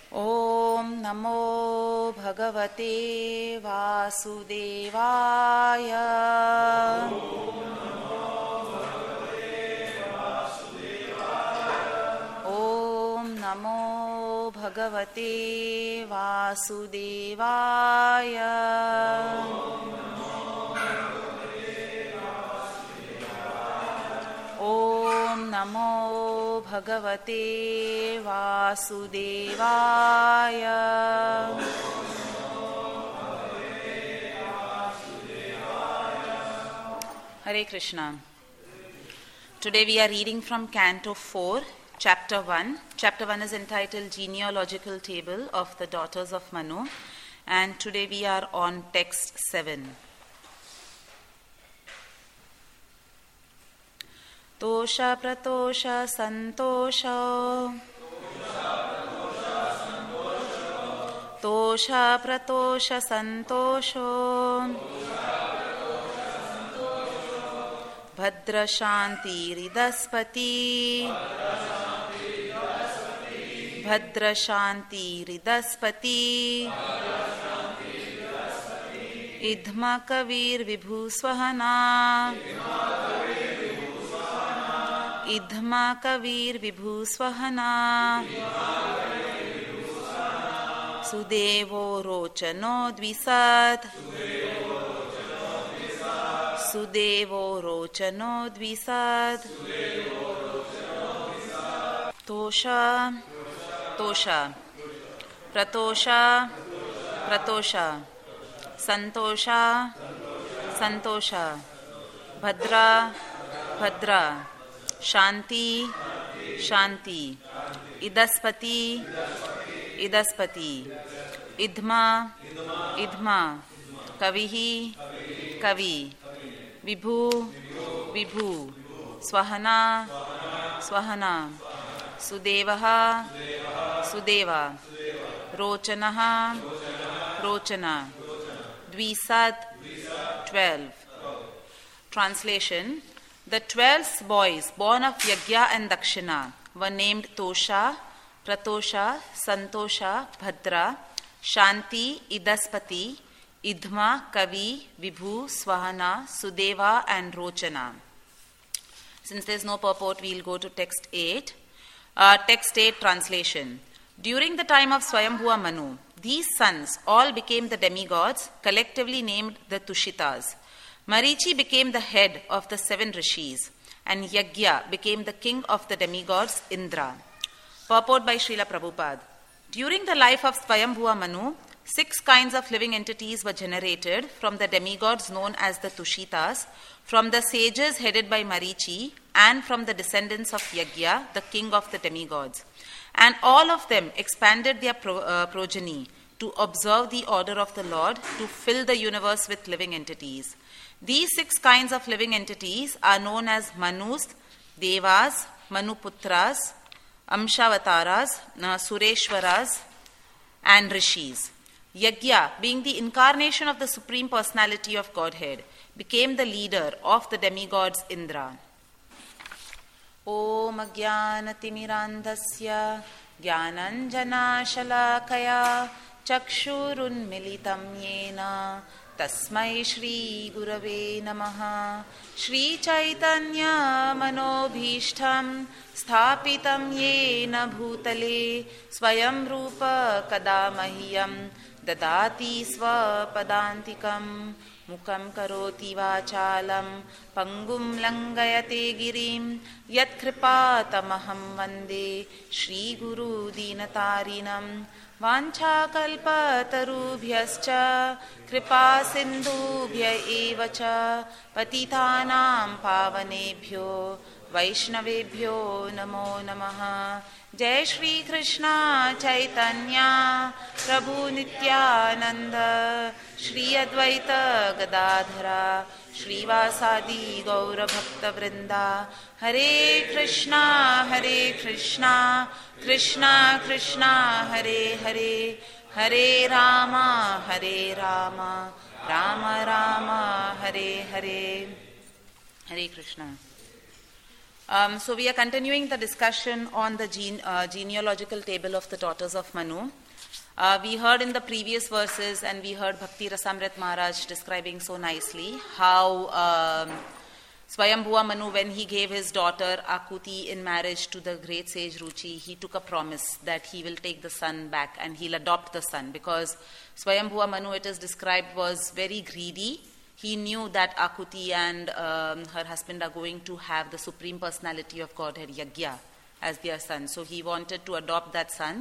ॐ नमो भगवते वासुदेवाय। ॐ नमो भगवते वासुदेवाय। ॐ नमो भगवते वासुदेवाय। Hare Krishna. Today we are reading from Canto 4, Chapter 1. Chapter 1 is entitled Genealogical Table of the Daughters of Manu, and today we are on text 7. Tosha pratosha santosha. Tosha pratosha santosho. Bhadra shanti ridaspati. Bhadra shanti ridaspati. Idhma kavir vibhu swahana. Idhma kavir vibhu swahana. Sudevo rochano dvisat. Sudevo rochano dvisat. Tosha, tosha. Pratosha, pratosha. Santosha, santosha. Bhadra, bhadra. Shanti, shanti. Idaspati, idaspati. Idhma, idhma. Kavihi, kavi. Vibhu, vibhu. Swahana, swahana. Sudevaha, sudeva. Rochanaha, rochana. Dvisat, 12. Translation. The 12 boys born of Yagya and Dakshina were named Tosha, Pratosha, Santosha, Bhadra, Shanti, Idaspati, Idhma, Kavi, Vibhu, Swahana, Sudeva and Rochana. Since there is no purport, we will go to text 8. Text 8 translation. During the time of Swayambhuva Manu, these sons all became the demigods, collectively named the Tushitas. Marichi became the head of the 7 rishis, and Yagya became the king of the demigods, Indra. Purport by Srila Prabhupada. During the life of Swayambhuva Manu, 6 kinds of living entities were generated from the demigods known as the Tushitas, from the sages headed by Marichi, and from the descendants of Yagya, the king of the demigods. And all of them expanded their progeny to observe the order of the Lord, to fill the universe with living entities. These 6 kinds of living entities are known as Manus, Devas, Manuputras, Amshavataras, Sureshwaras, and Rishis. Yagya, being the incarnation of the Supreme Personality of Godhead, became the leader of the demigods Indra. Om Ajnanatimirandhasya Jnananjana Shalakaya Chakshurunmilitam Yena Tasmai Shri Gurave Namaha. Shri Chaitanya Manobhishtam Sthapitam Yena Bhutale Swayam Rupa Kadamahyam Dadati Swapadantikam Mukam Karoti Vachalam Pangum Langayate Girim Yat Kripatamaham Vande Shri Guru Dinatarinam Vancha kalpatarubhyascha kripa sindhubhya evacha patitanam pavanebhyo vaishnavebhyo namo namaha. Jai Shri Krishna Chaitanya Prabhu Nityananda Shri Advaita Gadadhara Shri Vasadi Gaura Bhakta Vrinda. Hare Krishna Krishna Krishna Hare Hare Hare Rama Rama Rama Hare Hare. Hare Krishna. So we are continuing the discussion on the genealogical table of the daughters of Manu. We heard in the previous verses, and we heard Bhakti Rasamrit Maharaj describing so nicely how Swayambhuva Manu, when he gave his daughter Akuti in marriage to the great sage Ruchi, he took a promise that he will take the son back and he'll adopt the son, because Swayambhuva Manu, it is described, was very greedy. He knew that Akuti and her husband are going to have the Supreme Personality of Godhead, Yagya, as their son. So he wanted to adopt that son.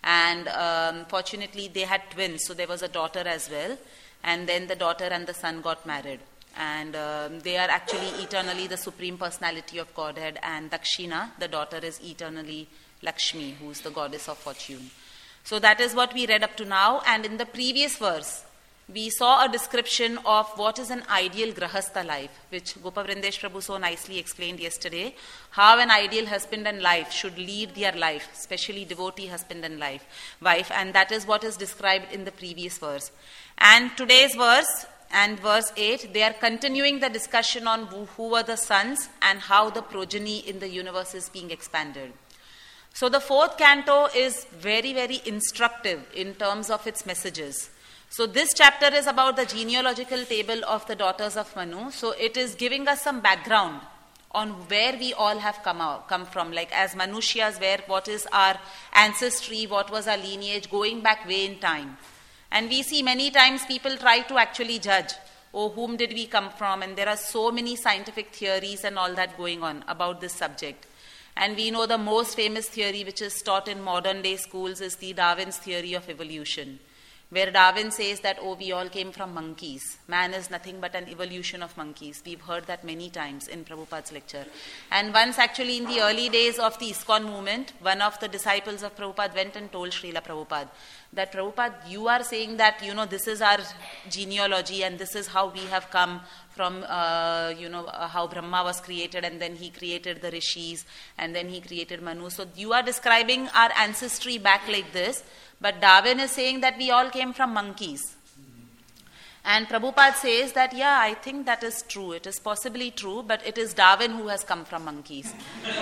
And fortunately, they had twins, so there was a daughter as well. And then the daughter and the son got married. And they are actually eternally the Supreme Personality of Godhead. And Dakshina, the daughter, is eternally Lakshmi, who is the goddess of fortune. So that is what we read up to now. And in the previous verse, we saw a description of what is an ideal grahastha life, which Gopavrindesh Prabhu so nicely explained yesterday, how an ideal husband and wife should lead their life, especially devotee husband and wife, and that is what is described in the previous verse. And today's verse and verse 8, they are continuing the discussion on who were the sons and how the progeny in the universe is being expanded. So the fourth canto is very, very instructive in terms of its messages. So this chapter is about the genealogical table of the daughters of Manu. So it is giving us some background on where we all have come from. Like as Manushyas, what is our ancestry, what was our lineage, going back way in time. And we see many times people try to actually judge, oh, whom did we come from? And there are so many scientific theories and all that going on about this subject. And we know the most famous theory which is taught in modern day schools is the Darwin's theory of evolution, where Darwin says that, oh, we all came from monkeys. Man is nothing but an evolution of monkeys. We've heard that many times in Prabhupada's lecture. And once actually in the early days of the ISKCON movement, one of the disciples of Prabhupada went and told Srila Prabhupada that, Prabhupada, you are saying that, this is our genealogy and this is how we have come from, how Brahma was created, and then he created the rishis, and then he created Manu. So you are describing our ancestry back like this. But Darwin is saying that we all came from monkeys. And Prabhupada says that, yeah, I think that is true. It is possibly true, but it is Darwin who has come from monkeys.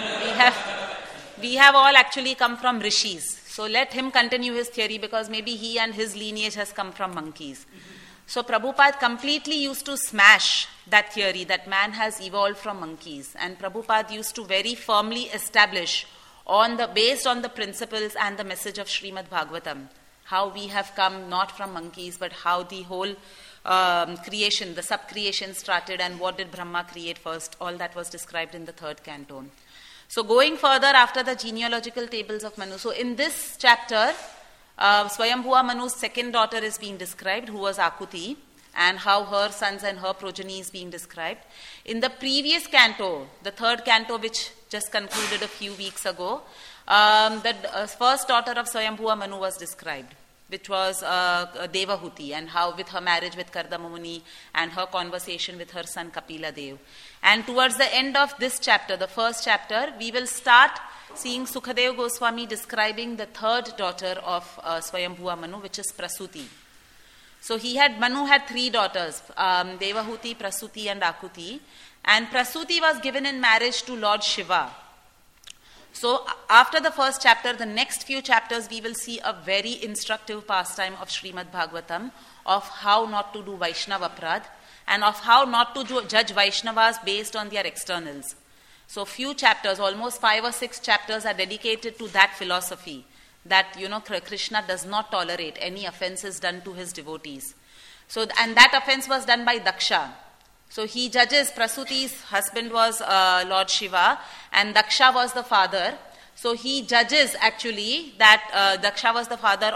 We have all actually come from rishis. So let him continue his theory, because maybe he and his lineage has come from monkeys. So Prabhupada completely used to smash that theory that man has evolved from monkeys. And Prabhupada used to very firmly establish based on the principles and the message of Srimad Bhagavatam, how we have come not from monkeys, but how the whole creation, the sub-creation started, and what did Brahma create first. All that was described in the third canto. So going further after the genealogical tables of Manu. So in this chapter, Swayambhuva Manu's second daughter is being described, who was Akuti, and how her sons and her progeny is being described. In the previous canto, the third canto, which just concluded a few weeks ago, the first daughter of Swayambhuva Manu was described, which was Devahuti, and how with her marriage with Kardama Muni and her conversation with her son Kapila Dev. And towards the end of this chapter, the first chapter, we will start seeing Sukhadev Goswami describing the third daughter of Swayambhuva Manu, which is Prasuti. So Manu had three daughters, Devahuti, Prasuti and Akuti. And Prasuti was given in marriage to Lord Shiva. So after the first chapter, the next few chapters, we will see a very instructive pastime of Srimad Bhagavatam, of how not to do Vaishnava Aprad, and of how not to judge Vaishnavas based on their externals. So few chapters, almost 5 or 6 chapters, are dedicated to that philosophy, that, Krishna does not tolerate any offenses done to his devotees. So, and that offense was done by Daksha. So he judges, Prasuti's husband was Lord Shiva, and Daksha was the father. So he judges actually that Daksha was the father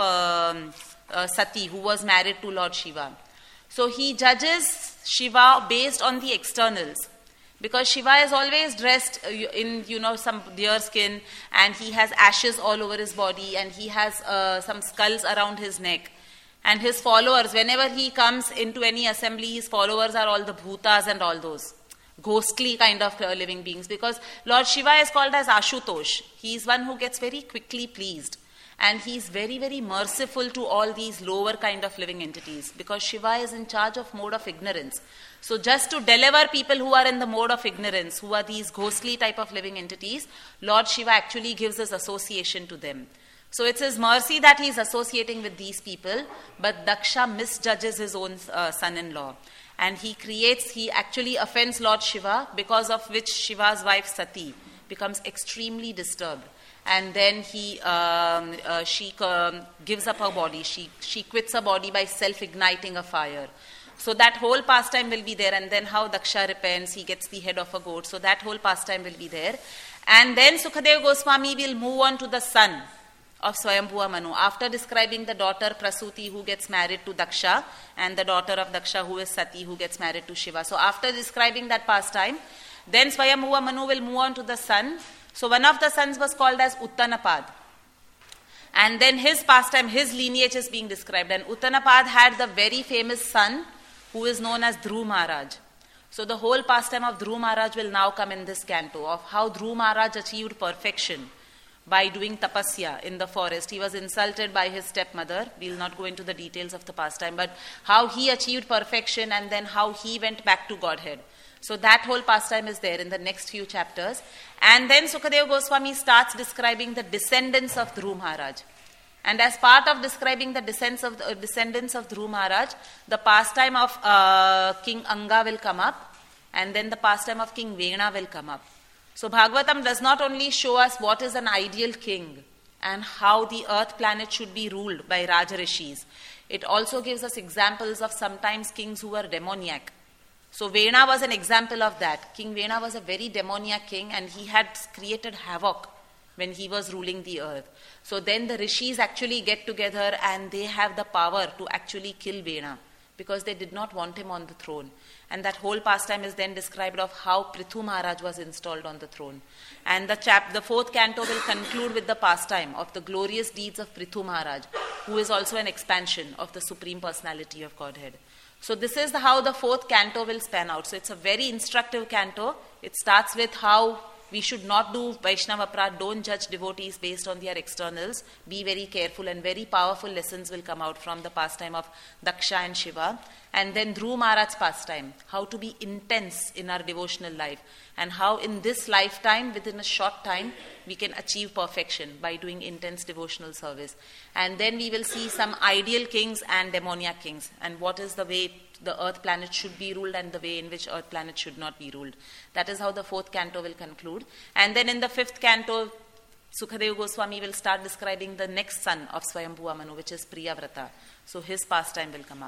of Sati, who was married to Lord Shiva. So he judges Shiva based on the externals. Because Shiva is always dressed in, some deer skin, and he has ashes all over his body, and he has some skulls around his neck. And his followers, whenever he comes into any assembly, his followers are all the bhutas and all those ghostly kind of living beings. Because Lord Shiva is called as Ashutosh. He is one who gets very quickly pleased. And he is very, very merciful to all these lower kind of living entities. Because Shiva is in charge of mode of ignorance. So just to deliver people who are in the mode of ignorance, who are these ghostly type of living entities, Lord Shiva actually gives this association to them. So it's his mercy that he is associating with these people, but Daksha misjudges his own son-in-law. And he actually offends Lord Shiva, because of which Shiva's wife Sati becomes extremely disturbed. And then she gives up her body. She quits her body by self-igniting a fire. So that whole pastime will be there, and then how Daksha repents, he gets the head of a goat. So that whole pastime will be there. And then Sukadeva Goswami will move on to the son of Swayambhuva Manu, after describing the daughter Prasuti who gets married to Daksha, and the daughter of Daksha who is Sati who gets married to Shiva. So after describing that pastime, then Swayambhuva Manu will move on to the son. So one of the sons was called as Uttanapad. And then his pastime, his lineage is being described. And Uttanapad had the very famous son who is known as Dhruv Maharaj. So the whole pastime of Dhruv Maharaj will now come in this canto, of how Dhruv Maharaj achieved perfection by doing tapasya in the forest. He was insulted by his stepmother. We will not go into the details of the pastime, but how he achieved perfection and then how he went back to Godhead. So that whole pastime is there in the next few chapters. And then Sukadeva Goswami starts describing the descendants of Dhruv Maharaj. And as part of describing the descendants of Dhruv Maharaj, the pastime of King Anga will come up, and then the pastime of King Vena will come up. So Bhagavatam does not only show us what is an ideal king and how the earth planet should be ruled by Rajarishis. It also gives us examples of sometimes kings who were demoniac. So Vena was an example of that. King Vena was a very demoniac king, and he had created havoc when he was ruling the earth. So then the rishis actually get together and they have the power to actually kill Vena, because they did not want him on the throne. And that whole pastime is then described of how Prithu Maharaj was installed on the throne. And the fourth canto will conclude with the pastime of the glorious deeds of Prithu Maharaj, who is also an expansion of the Supreme Personality of Godhead. So this is how the fourth canto will span out. So it's a very instructive canto. It starts with how we should not do Vaishnava Aparadh, don't judge devotees based on their externals. Be very careful, and very powerful lessons will come out from the pastime of Daksha and Shiva. And then Dhruv Maharaj's pastime, how to be intense in our devotional life, and how in this lifetime, within a short time, we can achieve perfection by doing intense devotional service. And then we will see some ideal kings and demoniac kings, and what is the way the earth planet should be ruled and the way in which earth planet should not be ruled. That is how the fourth canto will conclude. And then in the fifth canto, Sukadeva Goswami will start describing the next son of Swayambhuva Manu, which is Priyavrata. So his pastime will come up.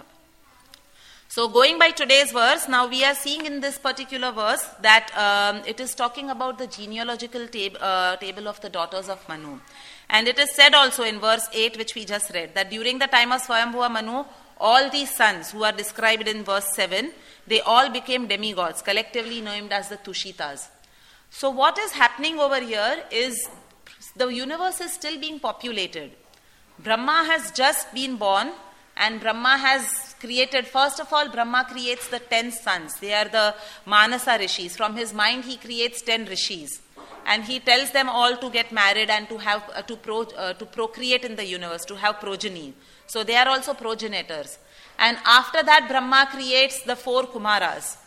So going by today's verse, now we are seeing in this particular verse that it is talking about the genealogical table of the daughters of Manu. And it is said also in verse 8, which we just read, that during the time of Swayambhuva Manu, all these sons who are described in verse 7, they all became demigods, collectively named as the Tushitas. So what is happening over here is the universe is still being populated. Brahma has just been born, and Brahma has created, first of all, Brahma creates the 10 sons. They are the Manasa Rishis. From his mind, he creates 10 Rishis. And he tells them all to get married and to have to procreate in the universe, to have progeny. So they are also progenitors. And after that, Brahma creates the 4 Kumaras.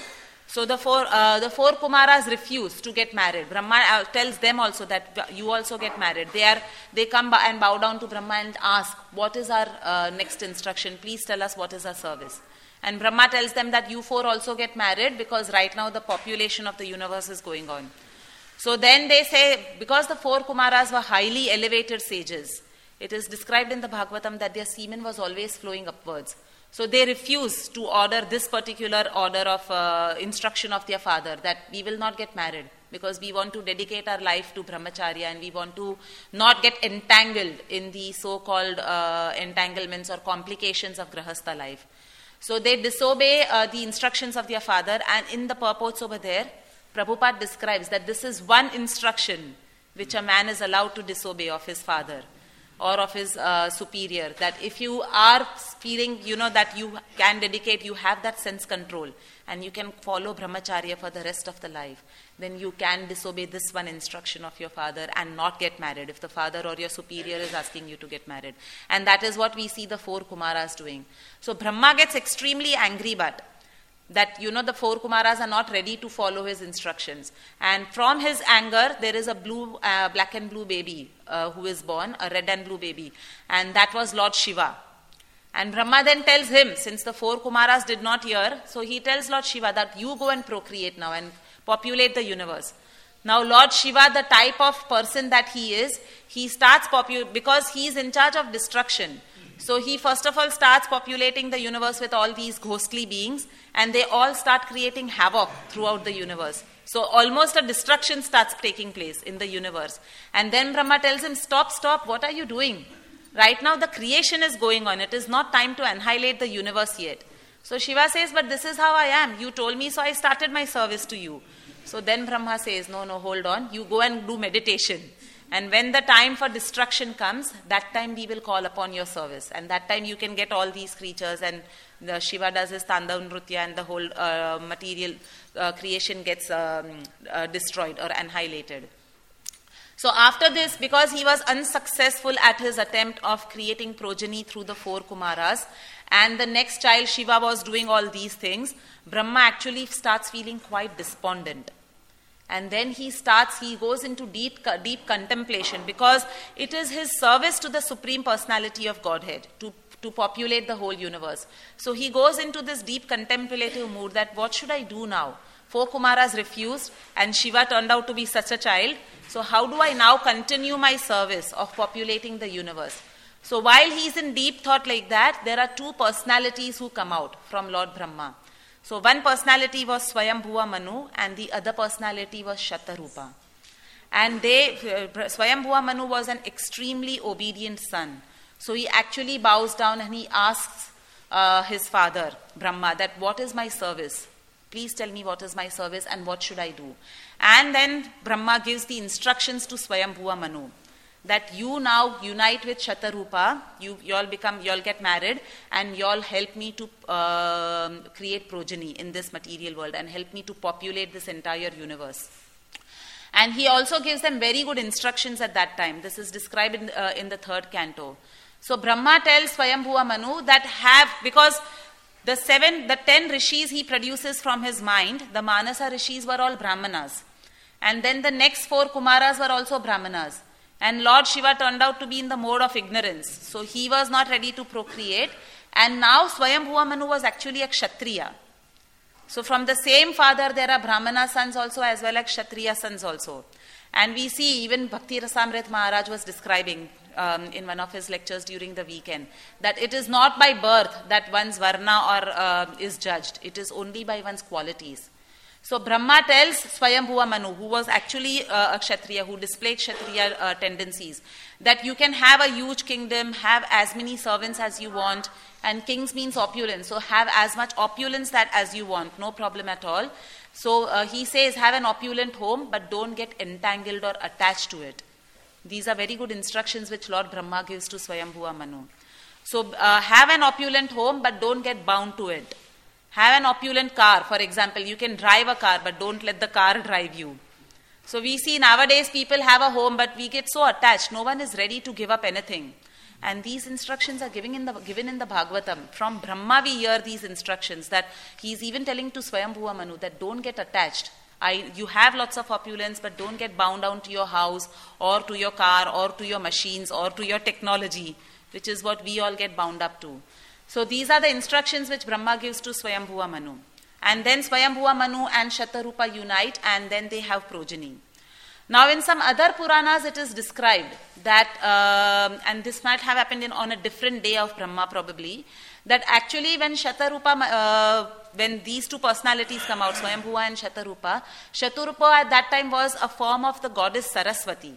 So the four Kumaras refuse to get married. Brahma tells them also that you also get married. They come and bow down to Brahma and ask, what is our next instruction? Please tell us what is our service. And Brahma tells them that you 4 also get married, because right now the population of the universe is going on. So then they say, because the 4 Kumaras were highly elevated sages, it is described in the Bhagavatam that their semen was always flowing upwards. So they refuse to order this particular order of instruction of their father, that we will not get married because we want to dedicate our life to brahmacharya and we want to not get entangled in the so-called entanglements or complications of grahastha life. So they disobey the instructions of their father, and in the purports over there, Prabhupada describes that this is one instruction which a man is allowed to disobey of his father or of his superior, that if you are feeling, that you can dedicate, you have that sense control and you can follow brahmacharya for the rest of the life, then you can disobey this one instruction of your father and not get married if the father or your superior is asking you to get married. And that is what we see the 4 Kumaras doing. So Brahma gets extremely angry, but that, the 4 Kumaras are not ready to follow his instructions. And from his anger, there is a black and blue baby who is born, a red and blue baby. And that was Lord Shiva. And Brahma then tells him, since the 4 Kumaras did not hear, so he tells Lord Shiva that you go and procreate now and populate the universe. Now Lord Shiva, the type of person that he is, he starts because he is in charge of destruction. So he first of all starts populating the universe with all these ghostly beings, and they all start creating havoc throughout the universe. So almost a destruction starts taking place in the universe. And then Brahma tells him, stop, what are you doing? Right now the creation is going on. It is not time to annihilate the universe yet. So Shiva says, but this is how I am. You told me, so I started my service to you. So then Brahma says, no, hold on. You go and do meditation. And when the time for destruction comes, that time we will call upon your service. And that time you can get all these creatures, and the Shiva does his Tandav Nrutya, and the whole material creation gets destroyed or annihilated. So after this, because he was unsuccessful at his attempt of creating progeny through the 4 Kumaras, and the next child Shiva was doing all these things, Brahma actually starts feeling quite despondent. And then he goes into deep contemplation, because it is his service to the Supreme Personality of Godhead to populate the whole universe. So he goes into this deep contemplative mood that what should I do now? 4 Kumaras refused, and Shiva turned out to be such a child. So how do I now continue my service of populating the universe? So while he's in deep thought like that, there are 2 personalities who come out from Lord Brahma. So one personality was Swayambhuva Manu, and the other personality was Shatarupa. And Swayambhuva Manu was an extremely obedient son. So he actually bows down and he asks his father, Brahma, that what is my service? Please tell me what is my service and what should I do? And then Brahma gives the instructions to Swayambhuva Manu that you now unite with Shatarupa, you all get married, and you all help me to create progeny in this material world and help me to populate this entire universe. And he also gives them very good instructions at that time. This is described in the 3rd canto. So Brahma tells Swayambhuva Manu that because the 10 rishis he produces from his mind, the Manasa rishis were all Brahmanas. And then the next 4 Kumaras were also Brahmanas. And Lord Shiva turned out to be in the mode of ignorance. So he was not ready to procreate. And now Swayambhuva Manu was actually a Kshatriya. So from the same father there are Brahmana sons also as well as Kshatriya sons also. And we see even Bhakti Rasamrit Maharaj was describing in one of his lectures during the weekend that it is not by birth that one's varna is judged. It is only by one's qualities. So Brahma tells Swayambhuva Manu, who was actually a Kshatriya, who displayed Kshatriya tendencies, that you can have a huge kingdom, have as many servants as you want, and kings means opulence, so have as much opulence as you want, no problem at all. So he says have an opulent home, but don't get entangled or attached to it. These are very good instructions which Lord Brahma gives to Swayambhuva Manu. So have an opulent home, but don't get bound to it. Have an opulent car. For example, you can drive a car, but don't let the car drive you. So we see nowadays people have a home, but we get so attached. No one is ready to give up anything. And these instructions are given in the Bhagavatam. From Brahma we hear these instructions that he's even telling to Swayambhuva Manu that don't get attached. You have lots of opulence, but don't get bound down to your house or to your car or to your machines or to your technology, which is what we all get bound up to. So these are the instructions which Brahma gives to Swayambhuva Manu. And then Swayambhuva Manu and Shatarupa unite, and then they have progeny. Now in some other Puranas it is described that, and this might have happened on a different day of Brahma probably, that actually when Shatarupa, when these 2 personalities come out, Swayambhuva and Shatarupa at that time was a form of the goddess Saraswati.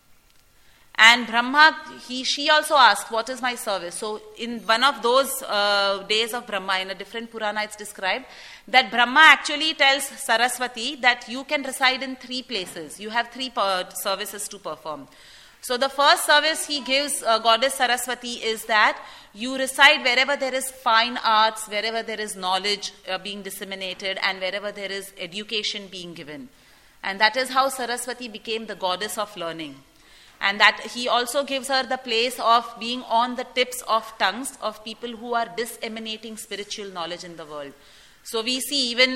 And Brahma, she also asked, what is my service? So in one of those days of Brahma, in a different Purana it's described, that Brahma actually tells Saraswati that you can reside in 3 places. You have 3 services to perform. So the first service he gives Goddess Saraswati is that you reside wherever there is fine arts, wherever there is knowledge being disseminated, and wherever there is education being given. And that is how Saraswati became the goddess of learning. And that he also gives her the place of being on the tips of tongues of people who are disseminating spiritual knowledge in the world. So we see even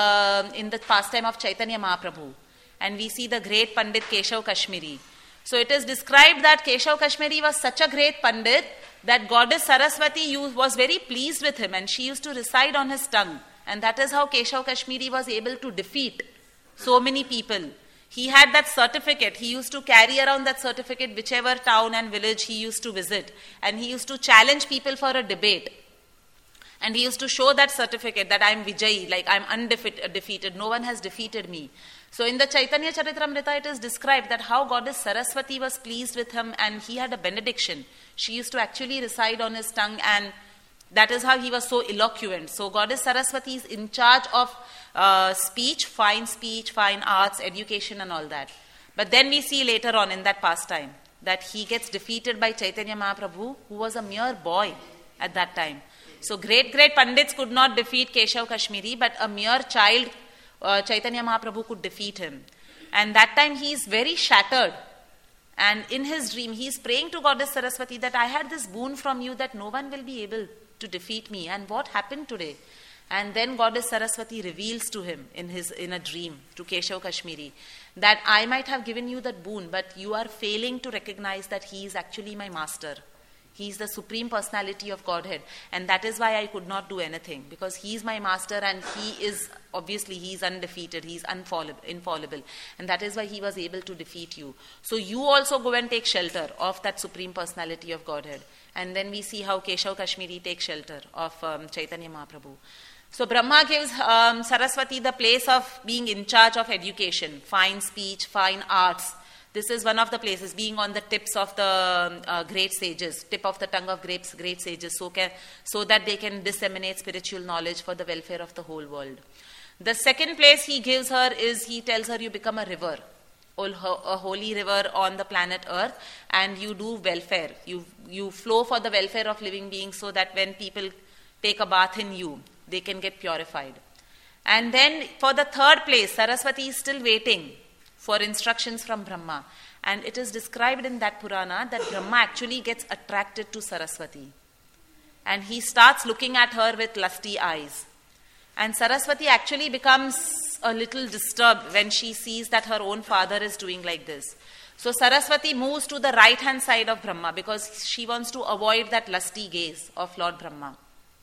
in the pastime of Chaitanya Mahaprabhu, and we see the great Pandit Keshav Kashmiri. So it is described that Keshav Kashmiri was such a great Pandit that goddess Saraswati was very pleased with him, and she used to reside on his tongue. And that is how Keshav Kashmiri was able to defeat so many people. He had that certificate. He used to carry around that certificate whichever town and village he used to visit. And he used to challenge people for a debate. And he used to show that certificate that I am Vijayi, like I am undefeated. No one has defeated me. So in the Chaitanya Charitamrita, it is described that how goddess Saraswati was pleased with him and he had a benediction. She used to actually reside on his tongue, and that is how he was so eloquent. So goddess Saraswati is in charge of speech, fine arts, education and all that. But then we see later on in that pastime that he gets defeated by Chaitanya Mahaprabhu, who was a mere boy at that time. So great Pandits could not defeat Keshav Kashmiri, but a mere child, Chaitanya Mahaprabhu, could defeat him. And that time he is very shattered. And in his dream, he is praying to goddess Saraswati that I had this boon from you that no one will be able to defeat me. And what happened today? And then goddess Saraswati reveals to him in a dream, to Keshav Kashmiri, that I might have given you that boon, but you are failing to recognize that he is actually my master. He is the Supreme Personality of Godhead, and that is why I could not do anything, because he is my master and he is undefeated, he is infallible, and that is why he was able to defeat you. So you also go and take shelter of that Supreme Personality of Godhead. And then we see how Keshav Kashmiri takes shelter of Chaitanya Mahaprabhu. So Brahma gives Saraswati the place of being in charge of education, fine speech, fine arts. This is one of the places, being on the tips of the great sages, tip of the tongue of great sages, so that they can disseminate spiritual knowledge for the welfare of the whole world. The second place he gives her is, he tells her, you become a river, a holy river on the planet Earth, and you do welfare. You flow for the welfare of living beings, so that when people take a bath in you, they can get purified. And then for the third place, Saraswati is still waiting for instructions from Brahma. And it is described in that Purana that Brahma actually gets attracted to Saraswati. And he starts looking at her with lusty eyes. And Saraswati actually becomes a little disturbed when she sees that her own father is doing like this. So Saraswati moves to the right hand side of Brahma because she wants to avoid that lusty gaze of Lord Brahma.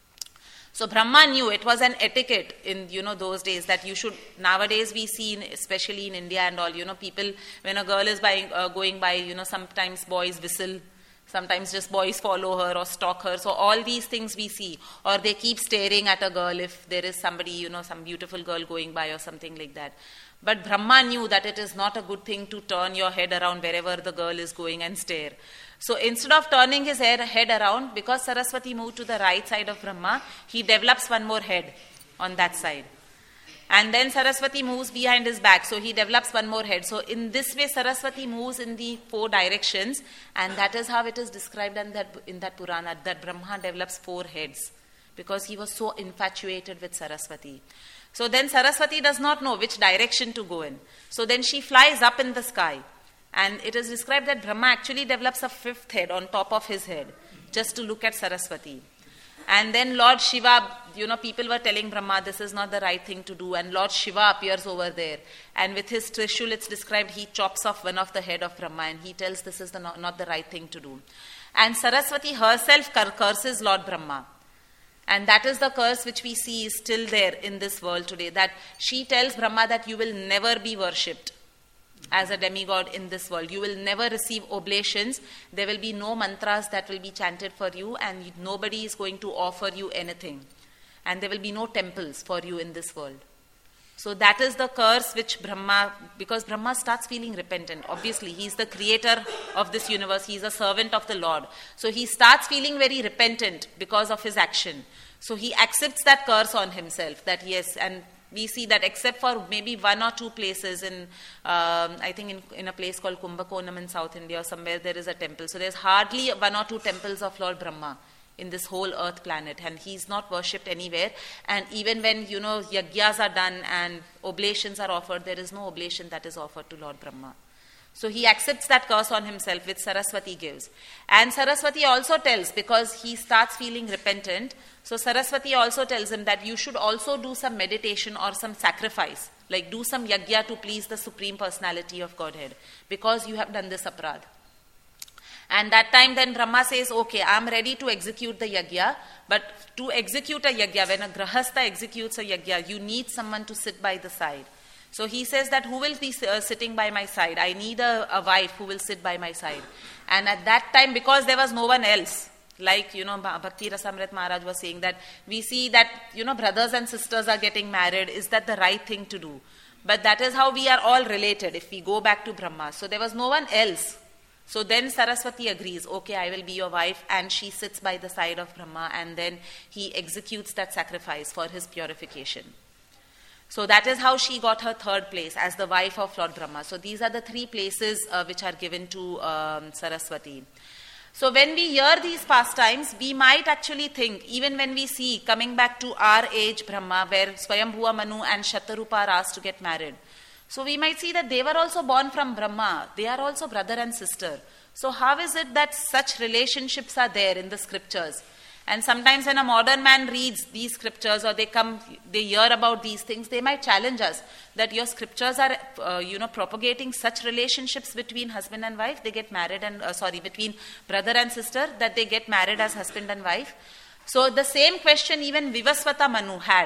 So Brahma knew it was an etiquette in, those days that you should, nowadays we see, especially in India and all, people, when a girl is going by, sometimes boys whistle, sometimes just boys follow her or stalk her. So all these things we see. Or they keep staring at a girl if there is somebody, some beautiful girl going by or something like that. But Brahma knew that it is not a good thing to turn your head around wherever the girl is going and stare. So instead of turning his head around, because Saraswati moved to the right side of Brahma, he develops one more head on that side. And then Saraswati moves behind his back, so he develops one more head. So in this way, Saraswati moves in the four directions, and that is how it is described in that Purana, that Brahma develops four heads, because he was so infatuated with Saraswati. So then Saraswati does not know which direction to go in. So then she flies up in the sky. And it is described that Brahma actually develops a fifth head on top of his head, just to look at Saraswati. And then Lord Shiva, people were telling Brahma, this is not the right thing to do. And Lord Shiva appears over there. And with his trishul, it's described, he chops off one of the head of Brahma. And he tells this is not the right thing to do. And Saraswati herself curses Lord Brahma. And that is the curse which we see is still there in this world today. That she tells Brahma that you will never be worshipped as a demigod in this world. You will never receive oblations. There will be no mantras that will be chanted for you, and nobody is going to offer you anything. And there will be no temples for you in this world. So that is the curse which Brahma, because Brahma starts feeling repentant. Obviously, he is the creator of this universe. He is a servant of the Lord. So he starts feeling very repentant because of his action. So he accepts that curse on himself, that yes, and we see that except for maybe one or two places in, I think in a place called Kumbakonam in South India or somewhere, there is a temple. So there's hardly one or two temples of Lord Brahma in this whole earth planet, and he's not worshipped anywhere. And even when, yajnas are done and oblations are offered, there is no oblation that is offered to Lord Brahma. So he accepts that curse on himself, which Saraswati gives. And Saraswati also tells, because he starts feeling repentant, so Saraswati also tells him that you should also do some meditation or some sacrifice, like do some yajna to please the Supreme Personality of Godhead, because you have done this aparadh. And that time then Brahma says, okay, I am ready to execute the yajna, but to execute a yajna, when a grahastha executes a yajna, you need someone to sit by the side. So he says that who will be sitting by my side? I need a wife who will sit by my side. And at that time, because there was no one else, like, Bhakti Rasamrit Maharaj was saying that we see that, brothers and sisters are getting married. Is that the right thing to do? But that is how we are all related if we go back to Brahma. So there was no one else. So then Saraswati agrees, okay, I will be your wife, and she sits by the side of Brahma, and then he executes that sacrifice for his purification. So that is how she got her third place as the wife of Lord Brahma. So these are the three places which are given to Saraswati. So when we hear these pastimes, we might actually think, even when we see, coming back to our age Brahma, where Swayambhuva Manu and Shatarupa are asked to get married. So we might see that they were also born from Brahma. They are also brother and sister. So how is it that such relationships are there in the scriptures? And sometimes when a modern man reads these scriptures or they hear about these things, they might challenge us that your scriptures are, propagating such relationships between husband and wife. They get married between brother and sister, that they get married as husband and wife. So the same question even Vivaswata Manu had.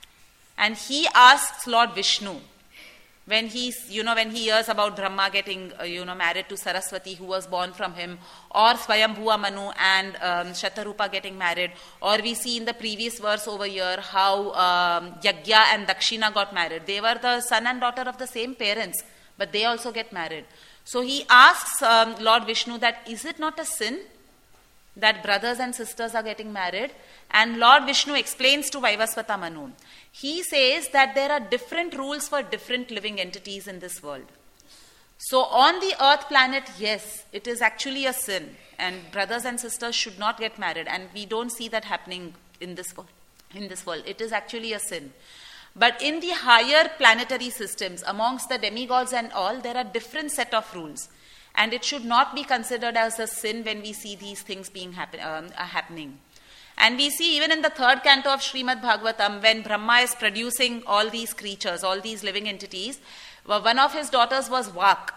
And he asks Lord Vishnu, when he hears about Brahma getting, married to Saraswati, who was born from him, or Swayambhuva Manu and Shatarupa getting married, or we see in the previous verse over here how Yagya and Dakshina got married. They were the son and daughter of the same parents, but they also get married. So he asks Lord Vishnu that, is it not a sin that brothers and sisters are getting married? And Lord Vishnu explains to Vaivasvata Manu. He says that there are different rules for different living entities in this world. So on the earth planet, yes, it is actually a sin, and brothers and sisters should not get married, and we don't see that happening in this world. It is actually a sin. But in the higher planetary systems, amongst the demigods and all, there are different set of rules. And it should not be considered as a sin when we see these things happening. And we see even in the third canto of Srimad Bhagavatam, when Brahma is producing all these creatures, all these living entities, one of his daughters was Vak.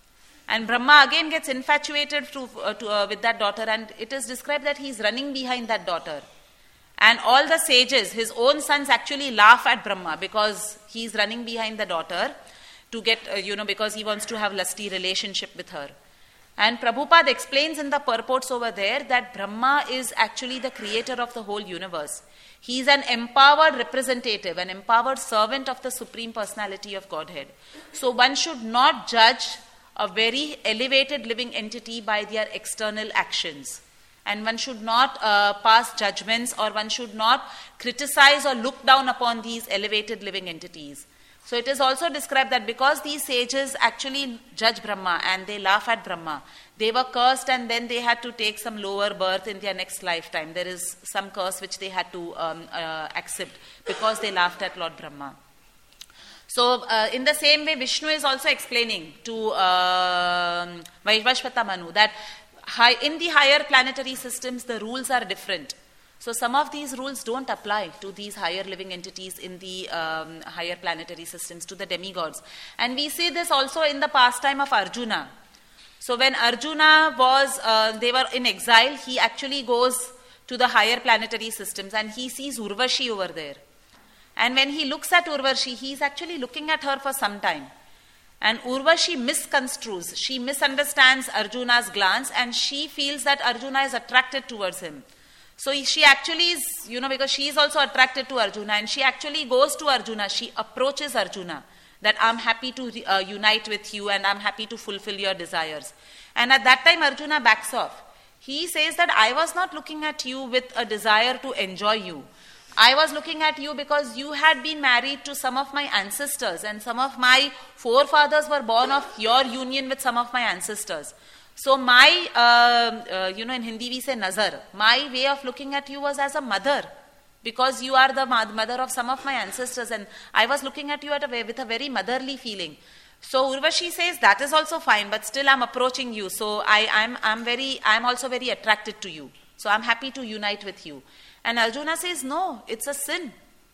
And Brahma again gets infatuated with that daughter, and it is described that he is running behind that daughter. And all the sages, his own sons, actually laugh at Brahma because he is running behind the daughter to get, because he wants to have lusty relationship with her. And Prabhupada explains in the purports over there that Brahma is actually the creator of the whole universe. He is an empowered representative, an empowered servant of the Supreme Personality of Godhead. So one should not judge a very elevated living entity by their external actions. And one should not pass judgments, or one should not criticize or look down upon these elevated living entities. So it is also described that because these sages actually judge Brahma and they laugh at Brahma, they were cursed and then they had to take some lower birth in their next lifetime. There is some curse which they had to accept because they laughed at Lord Brahma. So in the same way, Vishnu is also explaining to Vaivasvata Manu that in the higher planetary systems, the rules are different. So some of these rules don't apply to these higher living entities in the higher planetary systems, to the demigods. And we see this also in the pastime of Arjuna. So when Arjuna they were in exile, he actually goes to the higher planetary systems and he sees Urvashi over there. And when he looks at Urvashi, he is actually looking at her for some time. And Urvashi misconstrues, she misunderstands Arjuna's glance, and she feels that Arjuna is attracted towards him. So she actually is, because she is also attracted to Arjuna, and she actually goes to Arjuna, she approaches Arjuna, that I'm happy to unite with you and I'm happy to fulfill your desires. And at that time Arjuna backs off. He says that I was not looking at you with a desire to enjoy you. I was looking at you because you had been married to some of my ancestors, and some of my forefathers were born of your union with some of my ancestors. So my, in Hindi we say nazar, my way of looking at you was as a mother, because you are the mother of some of my ancestors, and I was looking at you with a very motherly feeling. So Urvashi says, that is also fine, but still I'm approaching you. So I'm also very attracted to you. So I'm happy to unite with you. And Arjuna says, no, it's a sin.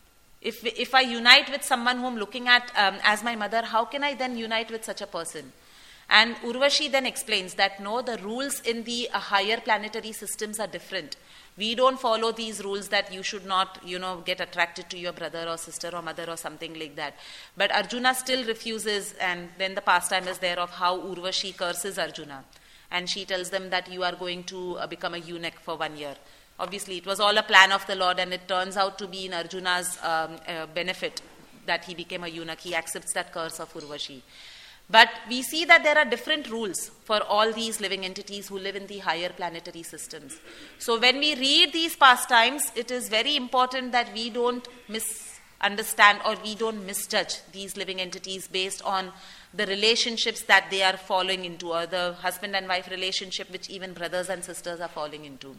If I unite with someone whom I'm looking at as my mother, how can I then unite with such a person? And Urvashi then explains that no, the rules in the higher planetary systems are different. We don't follow these rules that you should not, get attracted to your brother or sister or mother or something like that. But Arjuna still refuses, and then the pastime is there of how Urvashi curses Arjuna. And she tells them that you are going to become a eunuch for 1 year. Obviously, it was all a plan of the Lord, and it turns out to be in Arjuna's benefit that he became a eunuch. He accepts that curse of Urvashi. But we see that there are different rules for all these living entities who live in the higher planetary systems. So when we read these pastimes, it is very important that we don't misunderstand or we don't misjudge these living entities based on the relationships that they are falling into, or the husband and wife relationship which even brothers and sisters are falling into.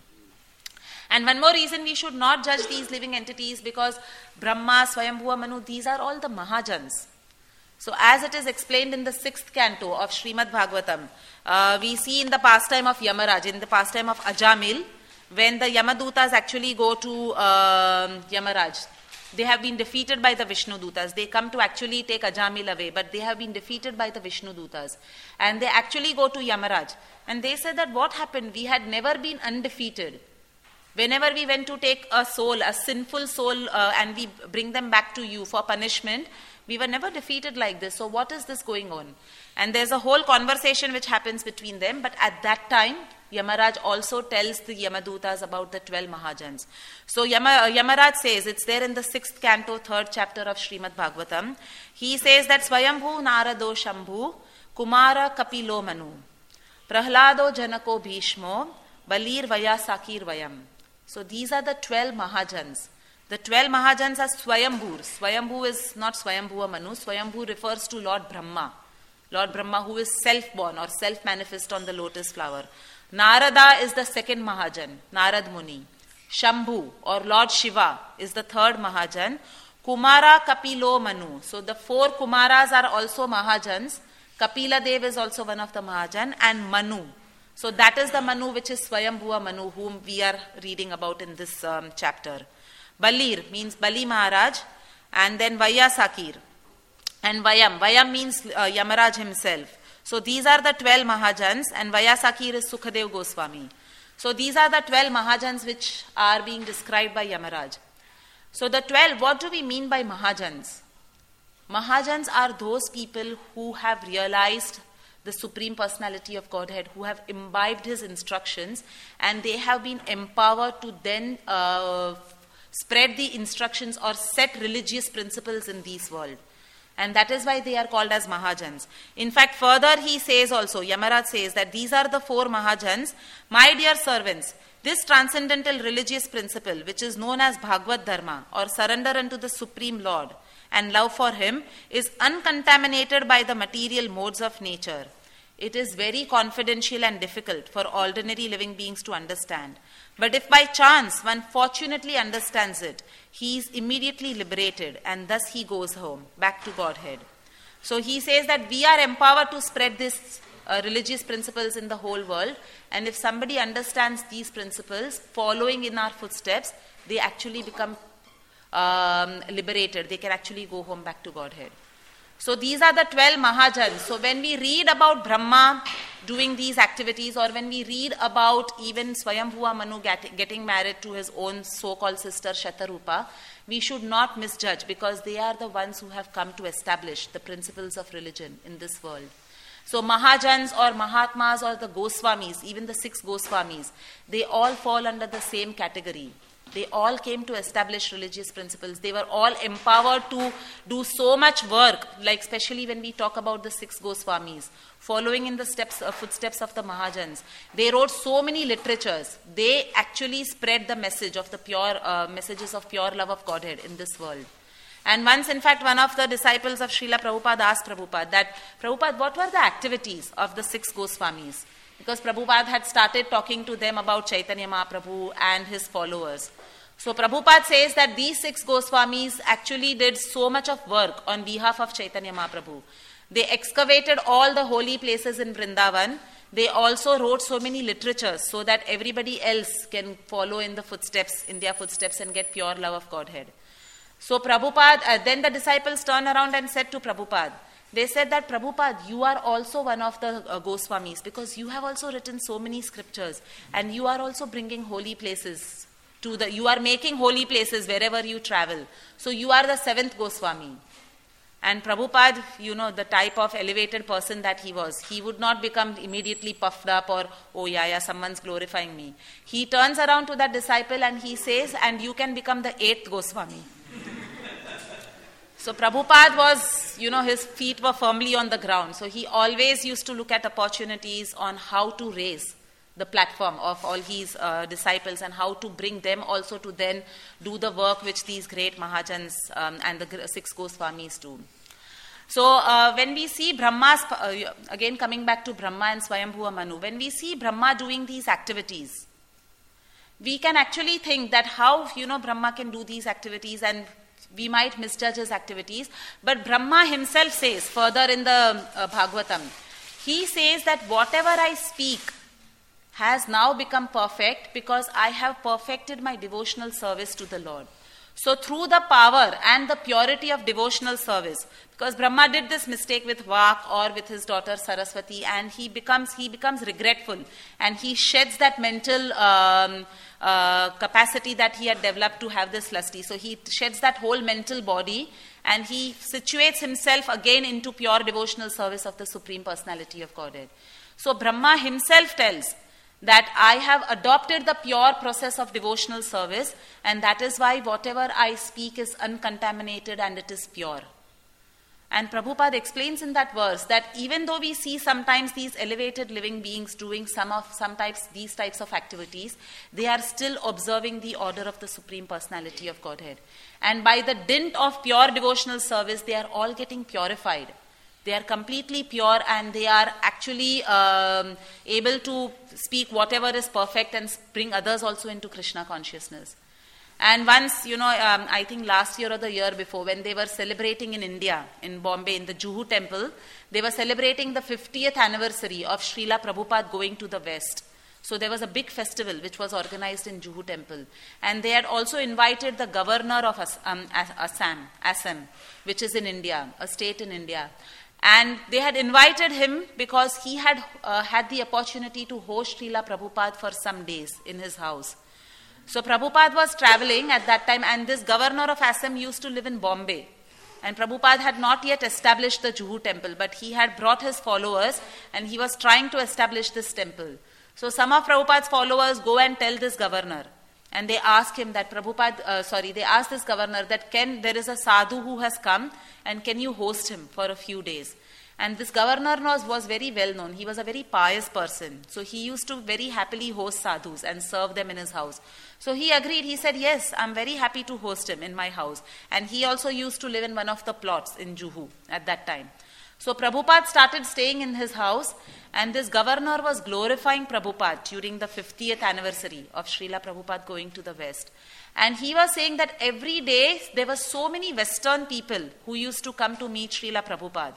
And one more reason we should not judge these living entities, because Brahma, Swayambhuva, Manu, these are all the Mahajans. So as it is explained in the 6th canto of Srimad Bhagavatam, we see in the pastime of Yamaraj, in the pastime of Ajamil, when the Yamadutas actually go to Yamaraj, they have been defeated by the Vishnu Dutas. They come to actually take Ajamil away, but they have been defeated by the Vishnu Dutas. And they actually go to Yamaraj. And they said that what happened? We had never been undefeated. Whenever we went to take a soul, a sinful soul, and we bring them back to you for punishment, we were never defeated like this. So what is this going on? And there's a whole conversation which happens between them. But at that time, Yamaraj also tells the Yamadutas about the 12 Mahajans. So Yamaraj says, it's there in the 6th canto, 3rd chapter of Srimad Bhagavatam. He says that Swayambhu Narado Shambhu Kumara Kapilo Manu Prahlado Janako Bhishmo Balir Vaya Sakir Vayam. So these are the 12 Mahajans. The 12 Mahajans are Swayambhu. Swayambhu is not Swayambhuva Manu. Swayambhu refers to Lord Brahma. Lord Brahma, who is self-born or self-manifest on the lotus flower. Narada is the 2nd Mahajan, Narad Muni. Shambhu or Lord Shiva is the 3rd Mahajan. Kumara Kapilo Manu. So the 4 Kumaras are also Mahajans. Kapila Dev is also one of the Mahajan, and Manu. So that is the Manu which is Swayambhuva Manu, whom we are reading about in this chapter. Balir means Bali Maharaj, and then Vaya Sakir. And Vayam. Vayam means Yamaraj himself. So these are the 12 Mahajans, and Vaya Sakir is Sukhadev Goswami. So these are the 12 Mahajans which are being described by Yamaraj. So the 12, what do we mean by Mahajans? Mahajans are those people who have realized the Supreme Personality of Godhead, who have imbibed his instructions, and they have been empowered to then spread the instructions or set religious principles in this world. And that is why they are called as Mahajans. In fact, further he says also, Yamaraj says that these are the 4 Mahajans. My dear servants, this transcendental religious principle, which is known as Bhagavad Dharma, or surrender unto the Supreme Lord and love for him, is uncontaminated by the material modes of nature. It is very confidential and difficult for ordinary living beings to understand. But if by chance one fortunately understands it, he is immediately liberated, and thus he goes home, back to Godhead. So he says that we are empowered to spread these religious principles in the whole world, and if somebody understands these principles, following in our footsteps, they actually become liberated. They can actually go home back to Godhead. So these are the 12 Mahajans. So when we read about Brahma doing these activities, or when we read about even Swayambhuva Manu getting married to his own so-called sister Shatarupa, we should not misjudge, because they are the ones who have come to establish the principles of religion in this world. So Mahajans or Mahatmas or the Goswamis, even the 6 Goswamis, they all fall under the same category. They all came to establish religious principles. They were all empowered to do so much work, like especially when we talk about the 6 Goswamis, following in the footsteps of the Mahajans. They wrote so many literatures. They actually spread the message of the pure messages of pure love of Godhead in this world. And once, in fact, one of the disciples of Srila Prabhupada asked Prabhupada that, Prabhupada, what were the activities of the 6 Goswamis? Because Prabhupada had started talking to them about Chaitanya Mahaprabhu and his followers. So Prabhupada says that these 6 Goswamis actually did so much of work on behalf of Chaitanya Mahaprabhu. They excavated all the holy places in Vrindavan. They also wrote so many literatures so that everybody else can follow in their footsteps and get pure love of Godhead. So Prabhupada, then the disciples turned around and said to Prabhupada, they said that, Prabhupada, you are also one of the Goswamis because you have also written so many scriptures and you are also bringing holy places you are making holy places wherever you travel. So you are the seventh Goswami. And Prabhupada, the type of elevated person that he was, he would not become immediately puffed up or, oh yeah, someone's glorifying me. He turns around to that disciple and he says, and you can become the eighth Goswami. So Prabhupada was, his feet were firmly on the ground. So he always used to look at opportunities on how to raise the platform of all his disciples and how to bring them also to then do the work which these great Mahajans and the six Goswamis do. So when we see Brahma's, again coming back to Brahma and Swayambhuva Manu, when we see Brahma doing these activities, we can actually think that how, Brahma can do these activities and we might misjudge his activities. But Brahma himself says further in the Bhagavatam, he says that whatever I speak has now become perfect because I have perfected my devotional service to the Lord. So through the power and the purity of devotional service, because Brahma did this mistake with Vak or with his daughter Saraswati, and he becomes regretful and he sheds that mental capacity that he had developed to have this lusty. So he sheds that whole mental body and he situates himself again into pure devotional service of the Supreme Personality of Godhead. So Brahma himself tells that I have adopted the pure process of devotional service, and that is why whatever I speak is uncontaminated and it is pure. And Prabhupada explains in that verse that even though we see sometimes these elevated living beings doing these types of activities, they are still observing the order of the Supreme Personality of Godhead. And by the dint of pure devotional service, they are all getting purified. They are completely pure and they are actually able to speak whatever is perfect and bring others also into Krishna consciousness. And once, I think last year or the year before, when they were celebrating in India, in Bombay, in the Juhu temple, they were celebrating the 50th anniversary of Srila Prabhupada going to the West. So there was a big festival which was organized in Juhu temple. And they had also invited the governor of Assam, which is in India, a state in India. And they had invited him because he had had the opportunity to host Srila Prabhupada for some days in his house. So Prabhupada was traveling at that time, and this governor of Assam used to live in Bombay. And Prabhupada had not yet established the Juhu temple, but he had brought his followers and he was trying to establish this temple. So some of Prabhupada's followers go and tell this governor. And they ask him that they ask this governor that there is a sadhu who has come and can you host him for a few days? And this governor was very well known. He was a very pious person. So he used to very happily host sadhus and serve them in his house. So he agreed. He said, yes, I'm very happy to host him in my house. And he also used to live in one of the plots in Juhu at that time. So Prabhupada started staying in his house, and this governor was glorifying Prabhupada during the 50th anniversary of Srila Prabhupada going to the West. And he was saying that every day there were so many Western people who used to come to meet Srila Prabhupada.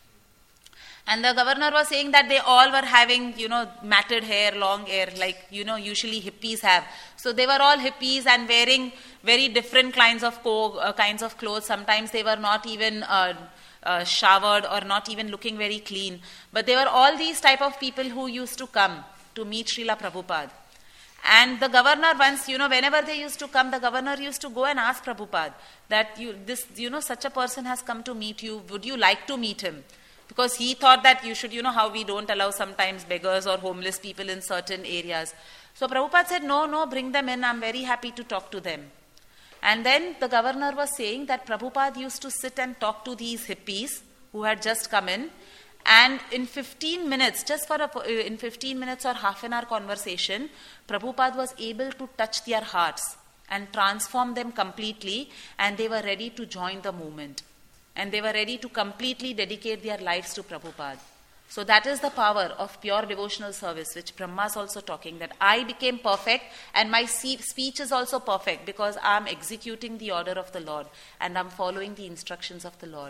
And the governor was saying that they all were having, matted hair, long hair, like, usually hippies have. So they were all hippies and wearing very different kinds of clothes. Sometimes they were not even showered or not even looking very clean. But they were all these type of people who used to come to meet Srila Prabhupada. And the governor once, whenever they used to come, the governor used to go and ask Prabhupada that, such a person has come to meet you. Would you like to meet him? Because he thought that you should, how we don't allow sometimes beggars or homeless people in certain areas. So Prabhupada said, no, bring them in. I'm very happy to talk to them. And then the governor was saying that Prabhupada used to sit and talk to these hippies who had just come in. And in 15 minutes, in 15 minutes or half an hour conversation, Prabhupada was able to touch their hearts and transform them completely, and they were ready to join the movement. And they were ready to completely dedicate their lives to Prabhupada. So that is the power of pure devotional service, which Brahma is also talking, that I became perfect and my speech is also perfect because I am executing the order of the Lord and I am following the instructions of the Lord.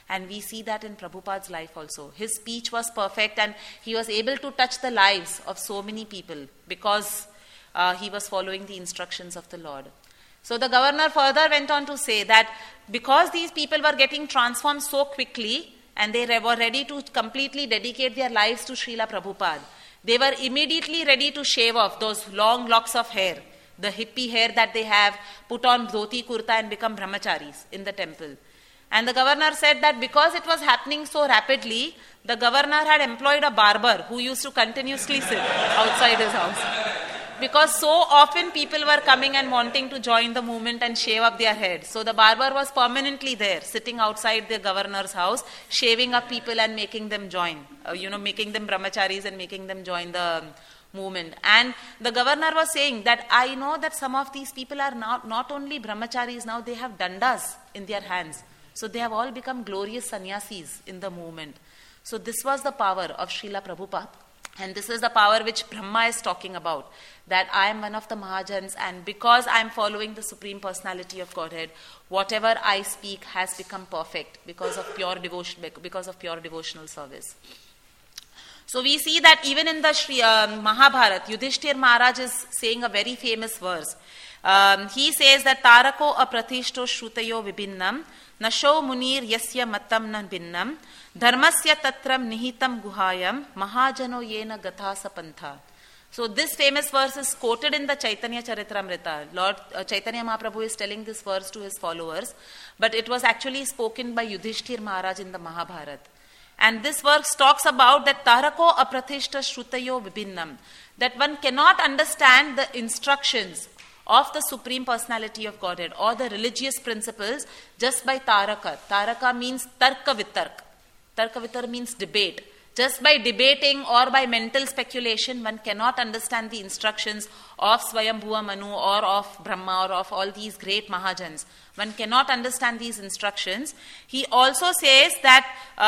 And we see that in Prabhupada's life also. His speech was perfect and he was able to touch the lives of so many people because he was following the instructions of the Lord. So the governor further went on to say that because these people were getting transformed so quickly and they were ready to completely dedicate their lives to Srila Prabhupada, they were immediately ready to shave off those long locks of hair, the hippie hair that they have, put on dhoti kurta and become brahmacharis in the temple. And the governor said that because it was happening so rapidly, the governor had employed a barber who used to continuously sit outside his house. Because so often people were coming and wanting to join the movement and shave up their heads. So the barber was permanently there, sitting outside the governor's house, shaving up people and making them join, making them brahmacharis and making them join the movement. And the governor was saying that I know that some of these people are not only brahmacharis, now they have dandas in their hands. So they have all become glorious sannyasis in the movement. So this was the power of Srila Prabhupada. And this is the power which Brahma is talking about, that I am one of the Mahajans and because I am following the Supreme Personality of Godhead, whatever I speak has become perfect because of pure devotion, because of pure devotional service. So we see that even in the Mahabharata, Yudhishthir Maharaj is saying a very famous verse. He says that Tarako apratishto shrutayo vibinnam nasho munir yasya matam na binnam dharmasya tatram nihitam guhayam mahajano yena gathasa pantha. So this famous verse is quoted in the Chaitanya Charitamrita. Lord Chaitanya Mahaprabhu is telling this verse to his followers, but it was actually spoken by Yudhishthir Maharaj in the Mahabharata. And this verse talks about that Tarako apratishta shrutayo vibinnam, that one cannot understand the instructions of the Supreme Personality of Godhead or the religious principles just by taraka. Taraka means tarka vitark. Tarka vitark means debate. Just by debating or by mental speculation, one cannot understand the instructions of Swayambhuva Manu or of Brahma or of all these great Mahajans. One cannot understand these instructions. He also says that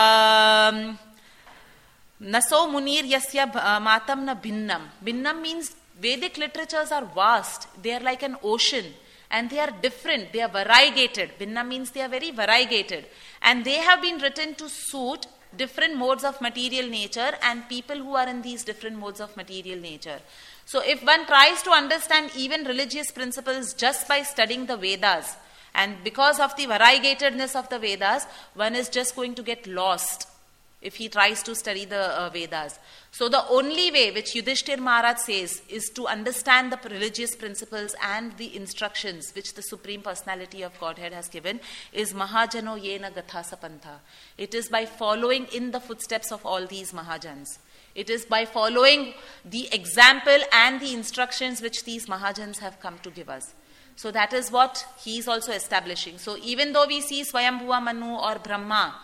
Naso Munir Yasya Matam na Bhinnam. Bhinnam means Vedic literatures are vast. They are like an ocean. And they are different. They are variegated. Bhinna means they are very variegated. And they have been written to suit different modes of material nature and people who are in these different modes of material nature. So if one tries to understand even religious principles just by studying the Vedas, and because of the variegatedness of the Vedas, one is just going to get lost if he tries to study the Vedas. So the only way which Yudhishthir Maharaj says is to understand the religious principles and the instructions which the Supreme Personality of Godhead has given is Mahajano Yena Gathasa Pantha. It is by following in the footsteps of all these Mahajans. It is by following the example and the instructions which these Mahajans have come to give us. So that is what he is also establishing. So even though we see Swayambhuva Manu or Brahma,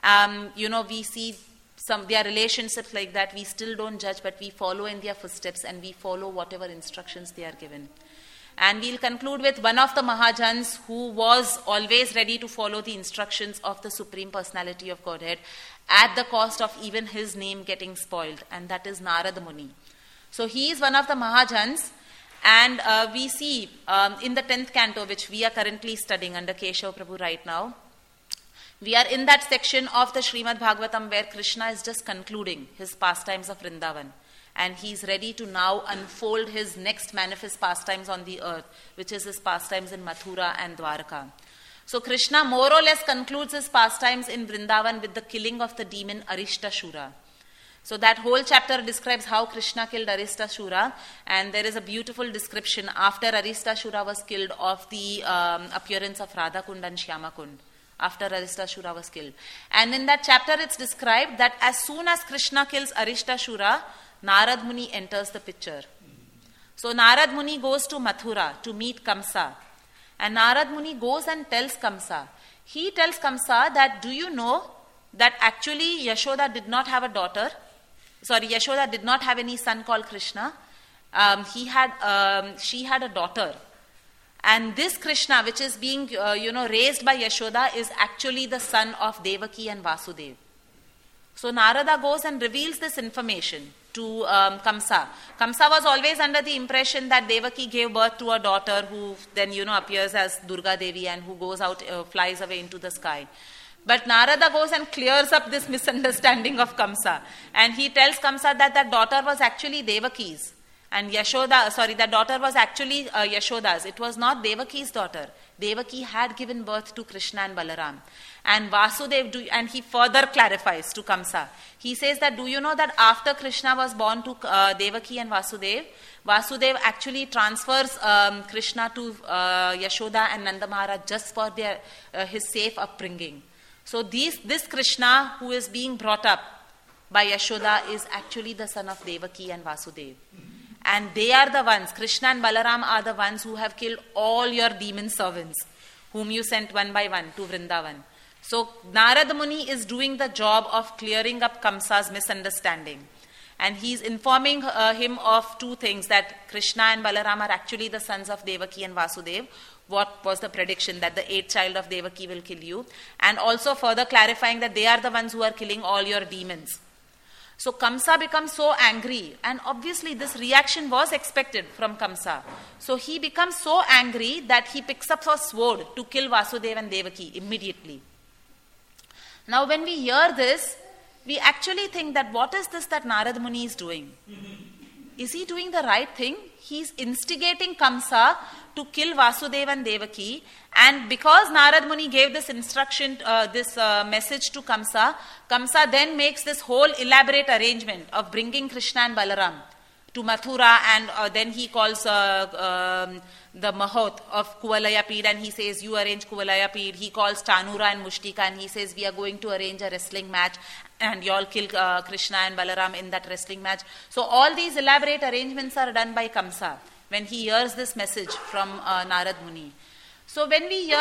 we see their relationships like that, we still don't judge, but we follow in their footsteps and we follow whatever instructions they are given. And we'll conclude with one of the Mahajans who was always ready to follow the instructions of the Supreme Personality of Godhead at the cost of even his name getting spoiled, and that is Narad Muni. So he is one of the Mahajans, and we see in the 10th canto, which we are currently studying under Keshav Prabhu right now, we are in that section of the Srimad Bhagavatam where Krishna is just concluding his pastimes of Vrindavan. And he is ready to now unfold his next manifest pastimes on the earth, which is his pastimes in Mathura and Dwarka. So Krishna more or less concludes his pastimes in Vrindavan with the killing of the demon Arishta-shura. So that whole chapter describes how Krishna killed Arishta-shura, and there is a beautiful description after Arishta-shura was killed of the appearance of Radha-kund and Shyama-kund. After Arishta-shura was killed. And in that chapter it's described that as soon as Krishna kills Arishta-shura, Narad Muni enters the picture. So Narad Muni goes to Mathura to meet Kamsa. And Narad Muni goes and tells Kamsa. He tells Kamsa that, do you know that actually Yashoda did not have a daughter? Yashoda did not have any son called Krishna. She had a daughter. And this Krishna, which is being, raised by Yashoda, is actually the son of Devaki and Vasudeva. So Narada goes and reveals this information to Kamsa. Kamsa was always under the impression that Devaki gave birth to a daughter who then, appears as Durga Devi and who goes out, flies away into the sky. But Narada goes and clears up this misunderstanding of Kamsa. And he tells Kamsa that that daughter was actually Devaki's. And that daughter was actually Yashoda's. It was not Devaki's daughter. Devaki had given birth to Krishna and Balaram. And Vasudev, and he further clarifies to Kamsa. He says that, do you know that after Krishna was born to Devaki and Vasudev, Vasudev actually transfers Krishna to Yashoda and Nanda Maharaj just for his safe upbringing. So this Krishna who is being brought up by Yashoda is actually the son of Devaki and Vasudev. And they are the ones, Krishna and Balaram are the ones who have killed all your demon servants, whom you sent one by one to Vrindavan. So Narad Muni is doing the job of clearing up Kamsa's misunderstanding. And he's informing him of two things, that Krishna and Balaram are actually the sons of Devaki and Vasudev. What was the prediction, that the eighth child of Devaki will kill you. And also further clarifying that they are the ones who are killing all your demons. So Kamsa becomes so angry, and obviously this reaction was expected from Kamsa. So he becomes so angry that he picks up a sword to kill Vasudeva and Devaki immediately. Now when we hear this, we actually think that what is this that Narad Muni is doing? Is he doing the right thing? He's instigating Kamsa to kill Vasudeva and Devaki, and because Narad Muni gave this instruction, this message to Kamsa, Kamsa then makes this whole elaborate arrangement of bringing Krishna and Balaram to Mathura, and then he calls the Mahot of Kuvalayapid, and he says, you arrange Kuvalayapid. He calls Tanura and Mushtika, and he says, we are going to arrange a wrestling match, and you all kill Krishna and Balaram in that wrestling match. So all these elaborate arrangements are done by Kamsa when he hears this message from Narad Muni. So when we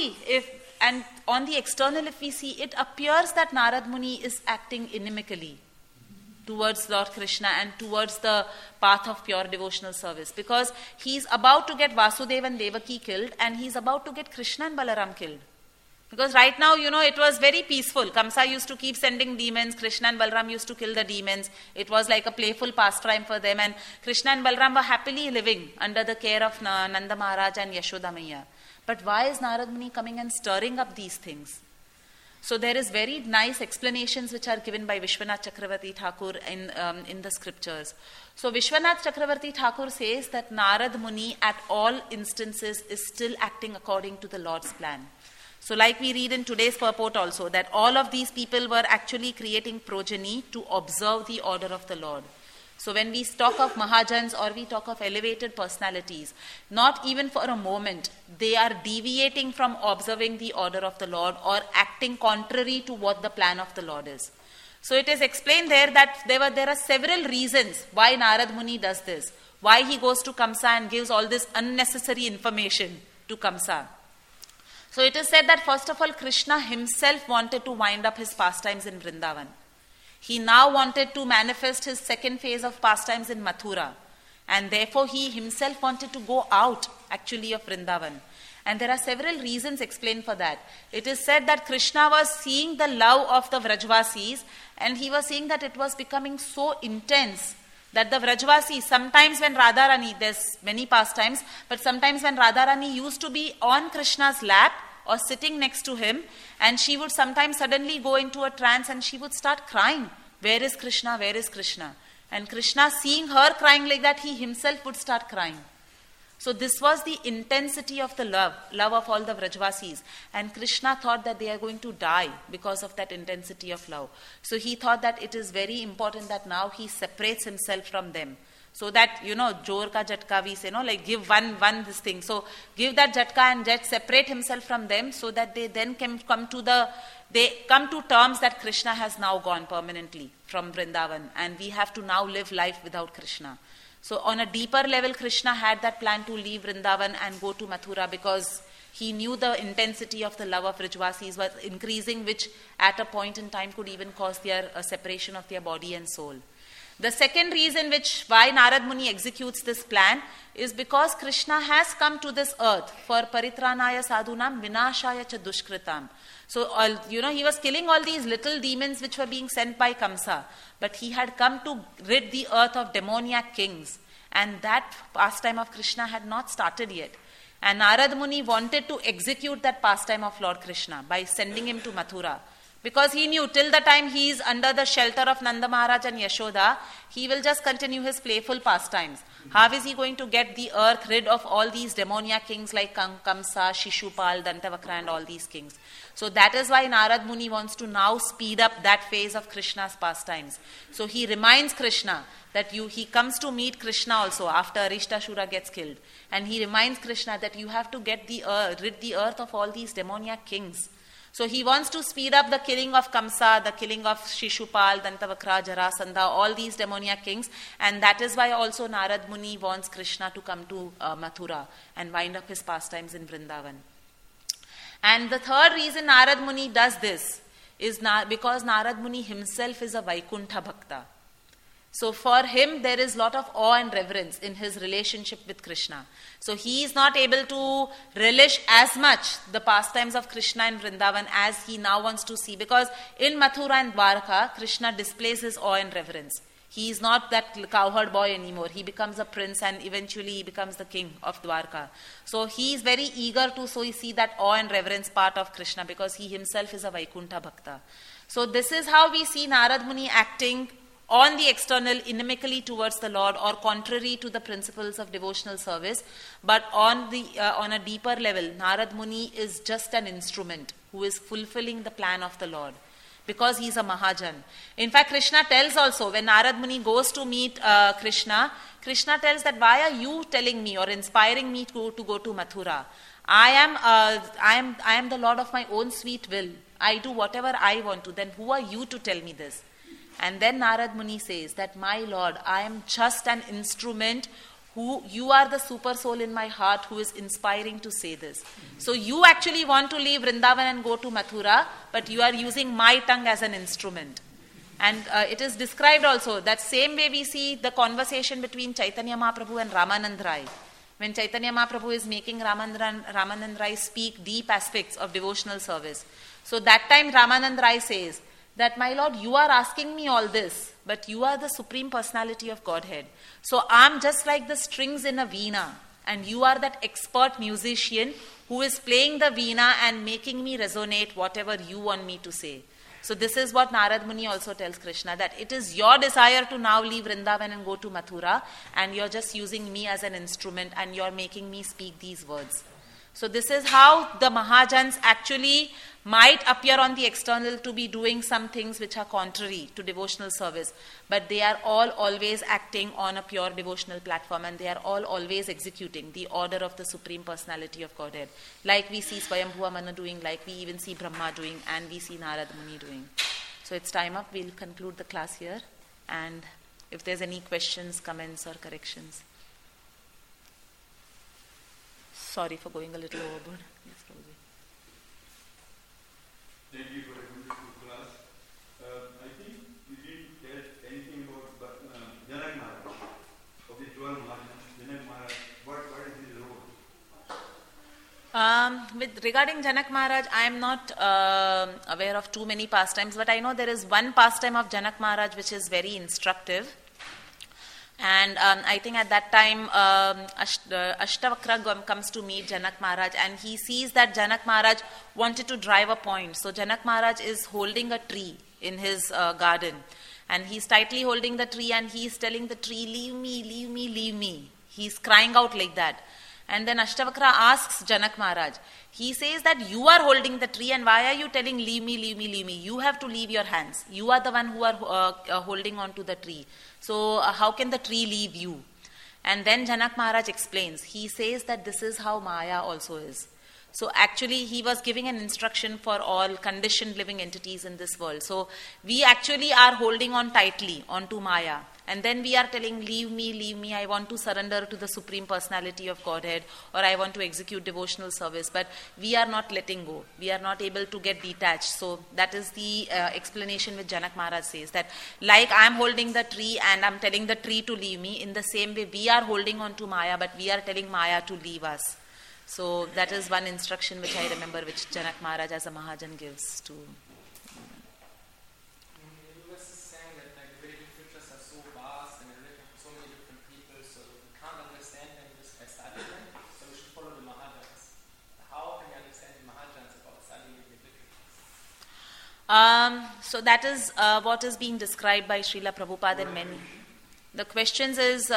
and on the external, if we see, it appears that Narad Muni is acting inimically towards Lord Krishna and towards the path of pure devotional service, because he's about to get Vasudeva and Devaki killed, and he's about to get Krishna and Balaram killed. Because right now, it was very peaceful. Kamsa used to keep sending demons. Krishna and Balaram used to kill the demons. It was like a playful pastime for them. And Krishna and Balaram were happily living under the care of Nanda Maharaj and Yashoda Maiya. But why is Narad Muni coming and stirring up these things? So there is very nice explanations which are given by Vishwanath Chakravarti Thakur in the scriptures. So Vishwanath Chakravarti Thakur says that Narad Muni at all instances is still acting according to the Lord's plan. So like we read in today's purport also, that all of these people were actually creating progeny to observe the order of the Lord. So when we talk of Mahajans or we talk of elevated personalities, not even for a moment, they are deviating from observing the order of the Lord or acting contrary to what the plan of the Lord is. So it is explained there that there are several reasons why Narad Muni does this, why he goes to Kamsa and gives all this unnecessary information to Kamsa. So it is said that first of all, Krishna himself wanted to wind up his pastimes in Vrindavan. He now wanted to manifest his second phase of pastimes in Mathura. And therefore he himself wanted to go out actually of Vrindavan. And there are several reasons explained for that. It is said that Krishna was seeing the love of the Vrajvasis, and he was seeing that it was becoming so intense that the Vrajvasis, sometimes when Radharani, there's many pastimes, but sometimes when Radharani used to be on Krishna's lap or sitting next to him, and she would sometimes suddenly go into a trance and she would start crying, where is Krishna, where is Krishna? And Krishna, seeing her crying like that, he himself would start crying. So this was the intensity of the love of all the Vrajvasis. And Krishna thought that they are going to die because of that intensity of love. So he thought that it is very important that now he separates himself from them. So that, jor ka jatka we say, like give one this thing. So give that jatka and separate himself from them, so that they then can come to terms that Krishna has now gone permanently from Vrindavan. And we have to now live life without Krishna. So on a deeper level, Krishna had that plan to leave Vrindavan and go to Mathura, because he knew the intensity of the love of Vrajvasis was increasing, which at a point in time could even cause their separation of their body and soul. The second reason why Narad Muni executes this plan is because Krishna has come to this earth for paritranaya sadhunam vinashaya cha dushkritam. So, he was killing all these little demons which were being sent by Kamsa, but he had come to rid the earth of demoniac kings, and that pastime of Krishna had not started yet. And Narad Muni wanted to execute that pastime of Lord Krishna by sending him to Mathura. Because he knew till the time he is under the shelter of Nanda Maharaj and Yashoda, he will just continue his playful pastimes. How is he going to get the earth rid of all these demoniac kings like Kamsa, Shishupal, Dantavakra and all these kings? So that is why Narad Muni wants to now speed up that phase of Krishna's pastimes. So he reminds Krishna that he comes to meet Krishna also after Arishtashura gets killed. And he reminds Krishna that you have to get rid the earth of all these demoniac kings. So he wants to speed up the killing of Kamsa, the killing of Shishupal, Dantavakra, Jarasandha, all these demoniac kings. And that is why also Narad Muni wants Krishna to come to Mathura and wind up his pastimes in Vrindavan. And the third reason Narad Muni does this is because Narad Muni himself is a Vaikuntha Bhakta. So for him, there is a lot of awe and reverence in his relationship with Krishna. So he is not able to relish as much the pastimes of Krishna in Vrindavan as he now wants to see. Because in Mathura and Dwarka, Krishna displays his awe and reverence. He is not that cowherd boy anymore. He becomes a prince and eventually he becomes the king of Dwarka. So he is very eager to see that awe and reverence part of Krishna because he himself is a Vaikuntha Bhakta. So this is how we see Narad Muni acting on the external inimically towards the Lord or contrary to the principles of devotional service. But on a deeper level, Narad Muni is just an instrument who is fulfilling the plan of the Lord. Because he is a Mahajan. In fact, Krishna tells also, when Narad Muni goes to meet Krishna, Krishna tells that, why are you telling me or inspiring me to go to Mathura? I am the Lord of my own sweet will. I do whatever I want to. Then who are you to tell me this? And then Narad Muni says that, my Lord, I am just an instrument you are the super soul in my heart who is inspiring to say this. So you actually want to leave Vrindavan and go to Mathura, but you are using my tongue as an instrument. And it is described also that same way we see the conversation between Chaitanya Mahaprabhu and Ramanand Rai. When Chaitanya Mahaprabhu is making Ramanand Rai speak deep aspects of devotional service. So that time Ramanand Rai says that, my Lord, you are asking me all this, but you are the Supreme Personality of Godhead. So I'm just like the strings in a veena, and you are that expert musician who is playing the veena and making me resonate whatever you want me to say. So this is what Narad Muni also tells Krishna, that it is your desire to now leave Vrindavan and go to Mathura, and you're just using me as an instrument and you're making me speak these words. So this is how the Mahajans actually might appear on the external to be doing some things which are contrary to devotional service, but they are all always acting on a pure devotional platform, and they are all always executing the order of the Supreme Personality of Godhead, like we see Swayambhuva Manu doing, like we even see Brahma doing, and we see Narad Muni doing. So it's time up. We'll conclude the class here, and if there's any questions, comments or corrections. Sorry for going a little overboard. Yes, Prabhuji. Thank you for a wonderful class. I think you didn't tell anything about Janak Maharaj, of the 12 Mahajans. Janak Maharaj, what is his role? Regarding Janak Maharaj, I am not aware of too many pastimes, but I know there is one pastime of Janak Maharaj which is very instructive. And I think at that time, Ashtavakra comes to meet Janak Maharaj, and he sees that Janak Maharaj wanted to drive a point. So Janak Maharaj is holding a tree in his garden, and he's tightly holding the tree, and he's telling the tree, leave me, leave me, leave me. He's crying out like that. And then Ashtavakra asks Janak Maharaj, he says that you are holding the tree, and why are you telling leave me, leave me, leave me? You have to leave your hands. You are the one who are holding on to the tree. So how can the tree leave you? And then Janak Maharaj explains. He says that this is how Maya also is. So actually he was giving an instruction for all conditioned living entities in this world. So we actually are holding on tightly onto Maya. And then we are telling, leave me, I want to surrender to the Supreme Personality of Godhead, or I want to execute devotional service. But we are not letting go. We are not able to get detached. So that is the explanation which Janak Maharaj says, that like I am holding the tree and I am telling the tree to leave me, in the same way we are holding on to Maya, but we are telling Maya to leave us. So that is one instruction which I remember, which Janak Maharaj as a Mahajan gives to. So that is what is being described by Srila Prabhupada and many. The questions is,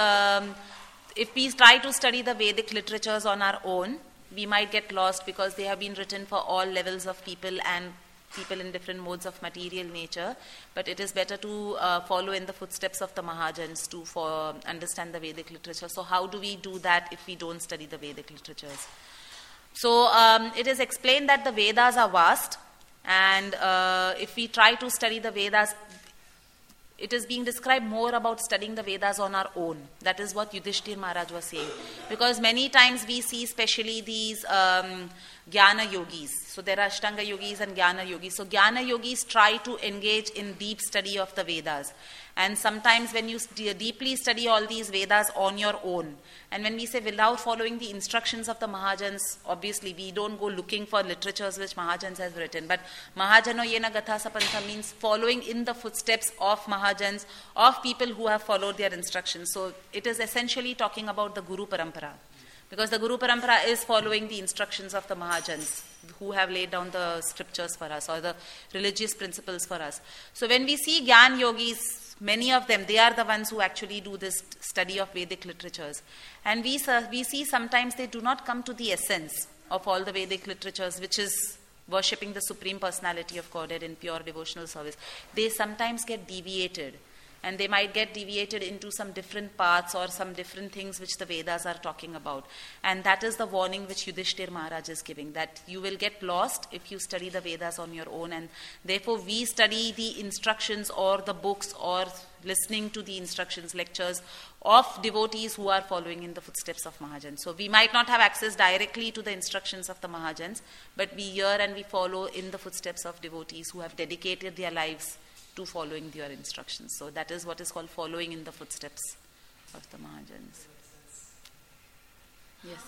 if we try to study the Vedic literatures on our own, we might get lost because they have been written for all levels of people and people in different modes of material nature. But it is better to follow in the footsteps of the Mahajans to understand the Vedic literature. So how do we do that if we don't study the Vedic literatures? So it is explained that the Vedas are vast, and if we try to study the Vedas, it is being described more about studying the Vedas on our own. That is what Yudhishthir Maharaj was saying. Because many times we see especially these Jnana Yogis. So there are Ashtanga Yogis and Jnana Yogis. So Jnana Yogis try to engage in deep study of the Vedas. And sometimes when you deeply study all these Vedas on your own, and when we say without following the instructions of the Mahajans, obviously we don't go looking for literatures which Mahajans has written. But Mahajano Yena Gatha Sapantha means following in the footsteps of Mahajans, of people who have followed their instructions. So it is essentially talking about the Guru Parampara. Because the Guru Parampara is following the instructions of the Mahajans who have laid down the scriptures for us or the religious principles for us. So when we see Gyan Yogis, many of them, they are the ones who actually do this study of Vedic literatures. And we see sometimes they do not come to the essence of all the Vedic literatures, which is worshipping the Supreme Personality of Godhead in pure devotional service. They sometimes get deviated. And they might get deviated into some different paths or some different things which the Vedas are talking about. And that is the warning which Yudhishthir Maharaj is giving, that you will get lost if you study the Vedas on your own. And therefore we study the instructions or the books or listening to the instructions, lectures of devotees who are following in the footsteps of Mahajans. So we might not have access directly to the instructions of the Mahajans, but we hear and we follow in the footsteps of devotees who have dedicated their lives to following their instructions. So that is what is called following in the footsteps of the Mahajans. Yes.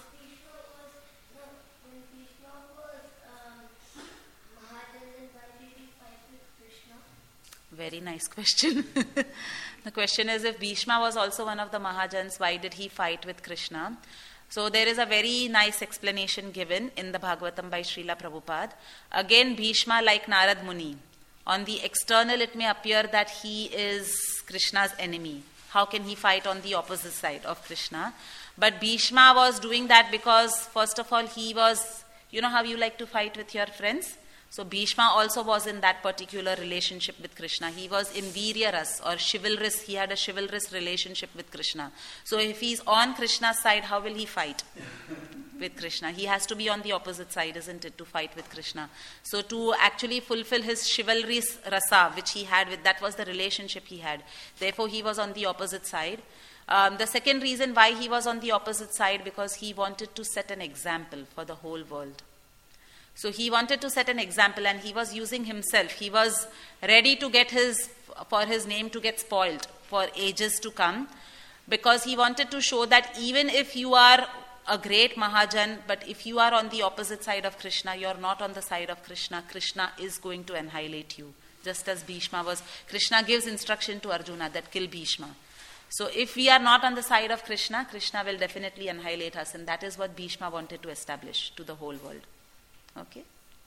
Very nice question. The question is, if Bhishma was also one of the Mahajans, why did he fight with Krishna? So there is a very nice explanation given in the Bhagavatam by Srila Prabhupada. Again, Bhishma, like Narad Muni, on the external, it may appear that he is Krishna's enemy. How can he fight on the opposite side of Krishna? But Bhishma was doing that because, first of all, he was, you know how you like to fight with your friends? So Bhishma also was in that particular relationship with Krishna. He was in Viryaras or chivalrous. He had a chivalrous relationship with Krishna. So if he's on Krishna's side, how will he fight with Krishna? He has to be on the opposite side, isn't it, to fight with Krishna. So to actually fulfill his chivalrous rasa, which he had with, that was the relationship he had. Therefore, he was on the opposite side. The second reason why he was on the opposite side, because he wanted to set an example for the whole world. So he wanted to set an example, and he was using himself. He was ready to get for his name to get spoiled for ages to come, because he wanted to show that even if you are a great Mahajan, but if you are on the opposite side of Krishna, you are not on the side of Krishna, Krishna is going to annihilate you. Just as Bhishma was, Krishna gives instruction to Arjuna that kill Bhishma. So if we are not on the side of Krishna, Krishna will definitely annihilate us, and that is what Bhishma wanted to establish to the whole world. Okay?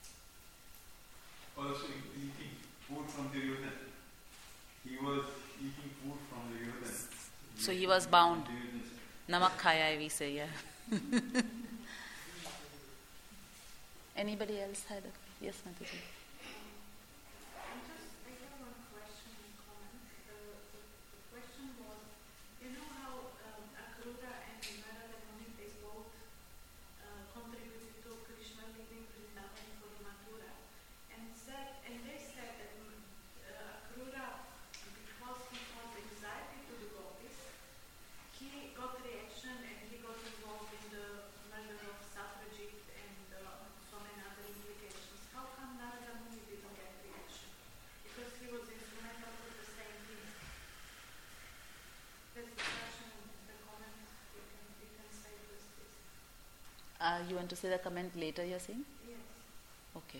Also eating food from the Duryodhana. He was eating food from the Duryodhana. So he was bound. Namak khaya, we say, yeah. Anybody else had a... Yes, Mataji. You want to say the comment later, you're saying? Yes. Okay.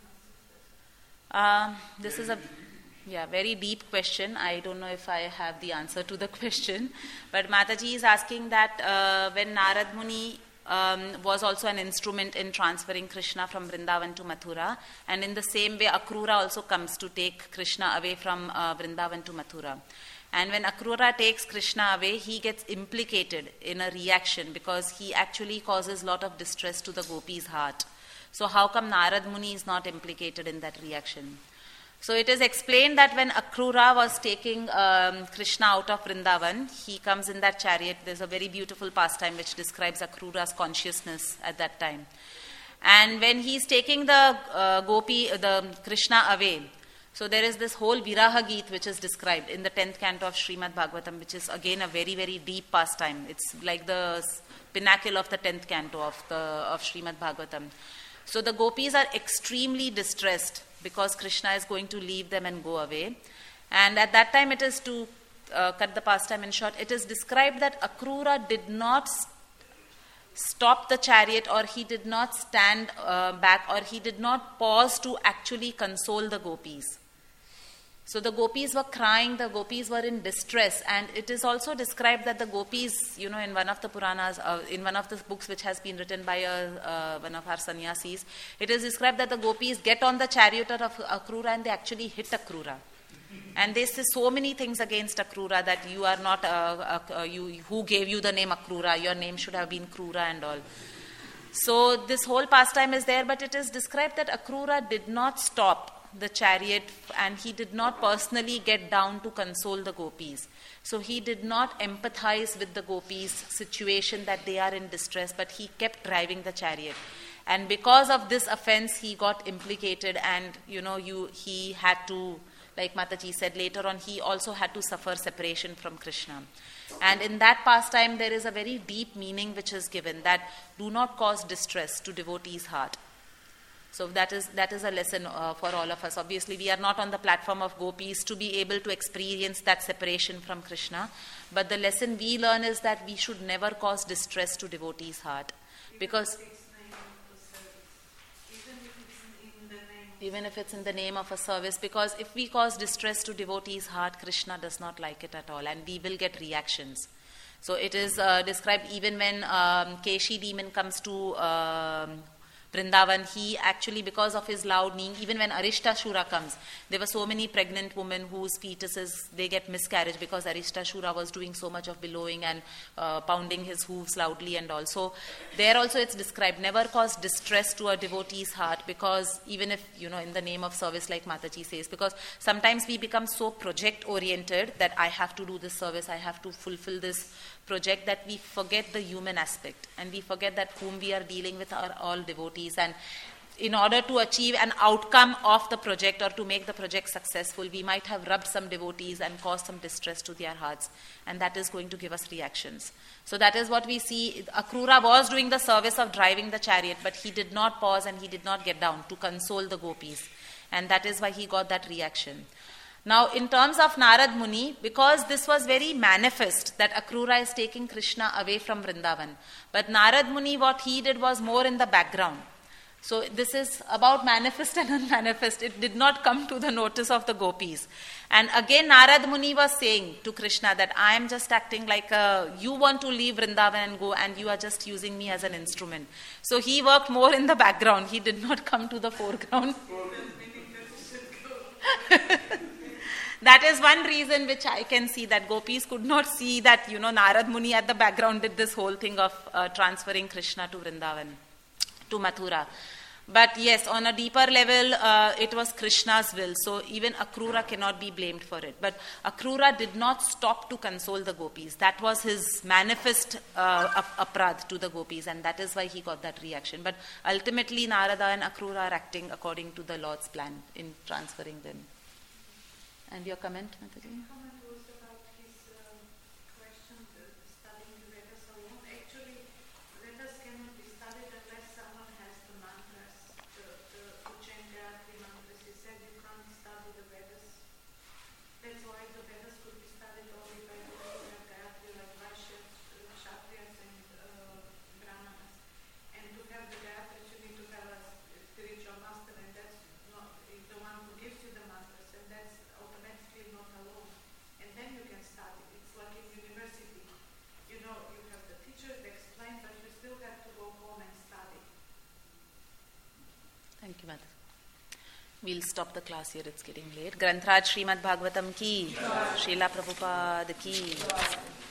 This is a very deep question. I don't know if I have the answer to the question. But Mataji is asking that when Narad Muni was also an instrument in transferring Krishna from Vrindavan to Mathura. And in the same way, Akrura also comes to take Krishna away from Vrindavan to Mathura. And when Akrura takes Krishna away, he gets implicated in a reaction because he actually causes a lot of distress to the gopis' heart. So how come Narad Muni is not implicated in that reaction? So it is explained that when Akrura was taking Krishna out of Vrindavan, he comes in that chariot. There's a very beautiful pastime which describes Akrura's consciousness at that time. And when he's taking the Krishna away, so there is this whole Viraha Geet which is described in the 10th canto of Srimad Bhagavatam, which is again a very, very deep pastime. It's like the pinnacle of the 10th canto of Srimad Bhagavatam. So the gopis are extremely distressed because Krishna is going to leave them and go away. And at that time, it is to cut the pastime in short, it is described that Akrura did not stop the chariot, or he did not stand back, or he did not pause to actually console the gopis. So the gopis were crying, the gopis were in distress, and it is also described that the gopis, in one of the Puranas, in one of the books which has been written by one of our sannyasis, it is described that the gopis get on the chariot of Akrura and they actually hit Akrura. And they say so many things against Akrura, that you are not, who gave you the name Akrura, your name should have been Krura and all. So this whole pastime is there, but it is described that Akrura did not stop the chariot and he did not personally get down to console the gopis. So he did not empathize with the gopis' situation that they are in distress, but he kept driving the chariot. And because of this offense, he got implicated, and he had to, like Mataji said later on, he also had to suffer separation from Krishna. And in that pastime, there is a very deep meaning which is given, that do not cause distress to devotee's heart. So that is a lesson for all of us. Obviously, we are not on the platform of gopis to be able to experience that separation from Krishna. But the lesson we learn is that we should never cause distress to devotee's heart. Because even if it's in the name of a service, because if we cause distress to devotee's heart, Krishna does not like it at all, and we will get reactions. So it is described even when Keshi demon comes to Vrindavan, he actually, because of his loud neighing, even when Arishta-shura comes, there were so many pregnant women whose fetuses, they get miscarriage because Arishta-shura was doing so much of bellowing and pounding his hooves loudly and all. So there also it's described, never cause distress to a devotee's heart, because even if, in the name of service, like Mataji says, because sometimes we become so project-oriented that I have to do this service, I have to fulfill this project, that we forget the human aspect, and we forget that whom we are dealing with are all devotees. And in order to achieve an outcome of the project or to make the project successful, we might have rubbed some devotees and caused some distress to their hearts, and that is going to give us reactions. So that is what we see. Akrura was doing the service of driving the chariot, but he did not pause and he did not get down to console the gopis, and that is why he got that reaction. Now, in terms of Narad Muni, because this was very manifest that Akrura is taking Krishna away from Vrindavan, but Narad Muni, what he did was more in the background. So this is about manifest and unmanifest. It did not come to the notice of the gopis. And again, Narad Muni was saying to Krishna that I am just acting like you want to leave Vrindavan and go, and you are just using me as an instrument. So he worked more in the background. He did not come to the foreground. That is one reason which I can see, that gopis could not see that, Narad Muni at the background did this whole thing of transferring Krishna to Vrindavan, to Mathura. But yes, on a deeper level, it was Krishna's will. So even Akrura cannot be blamed for it. But Akrura did not stop to console the gopis. That was his manifest aprad to the gopis, and that is why he got that reaction. But ultimately, Narada and Akrura are acting according to the Lord's plan in transferring them. And your comment, Mataji? My comment was about his question, studying the Vedas alone. Actually, Vedas cannot be studied unless someone has the mantras, the Uchchain Gayatri mantras. He said you can't study the Vedas. That's why the Vedas could be studied only by the Uchchain Gayatri, like Vaishyas, Kshatriyas and Brahmanas. And to have the Gayatri, you need to have a spiritual master, and that's not the one who gives you the mantras, and that's automatically not alone. Thank you, Mother. We'll stop the class here, it's getting late. Granth Raj Srimad Bhagavatam ki, Srila Prabhupada ki.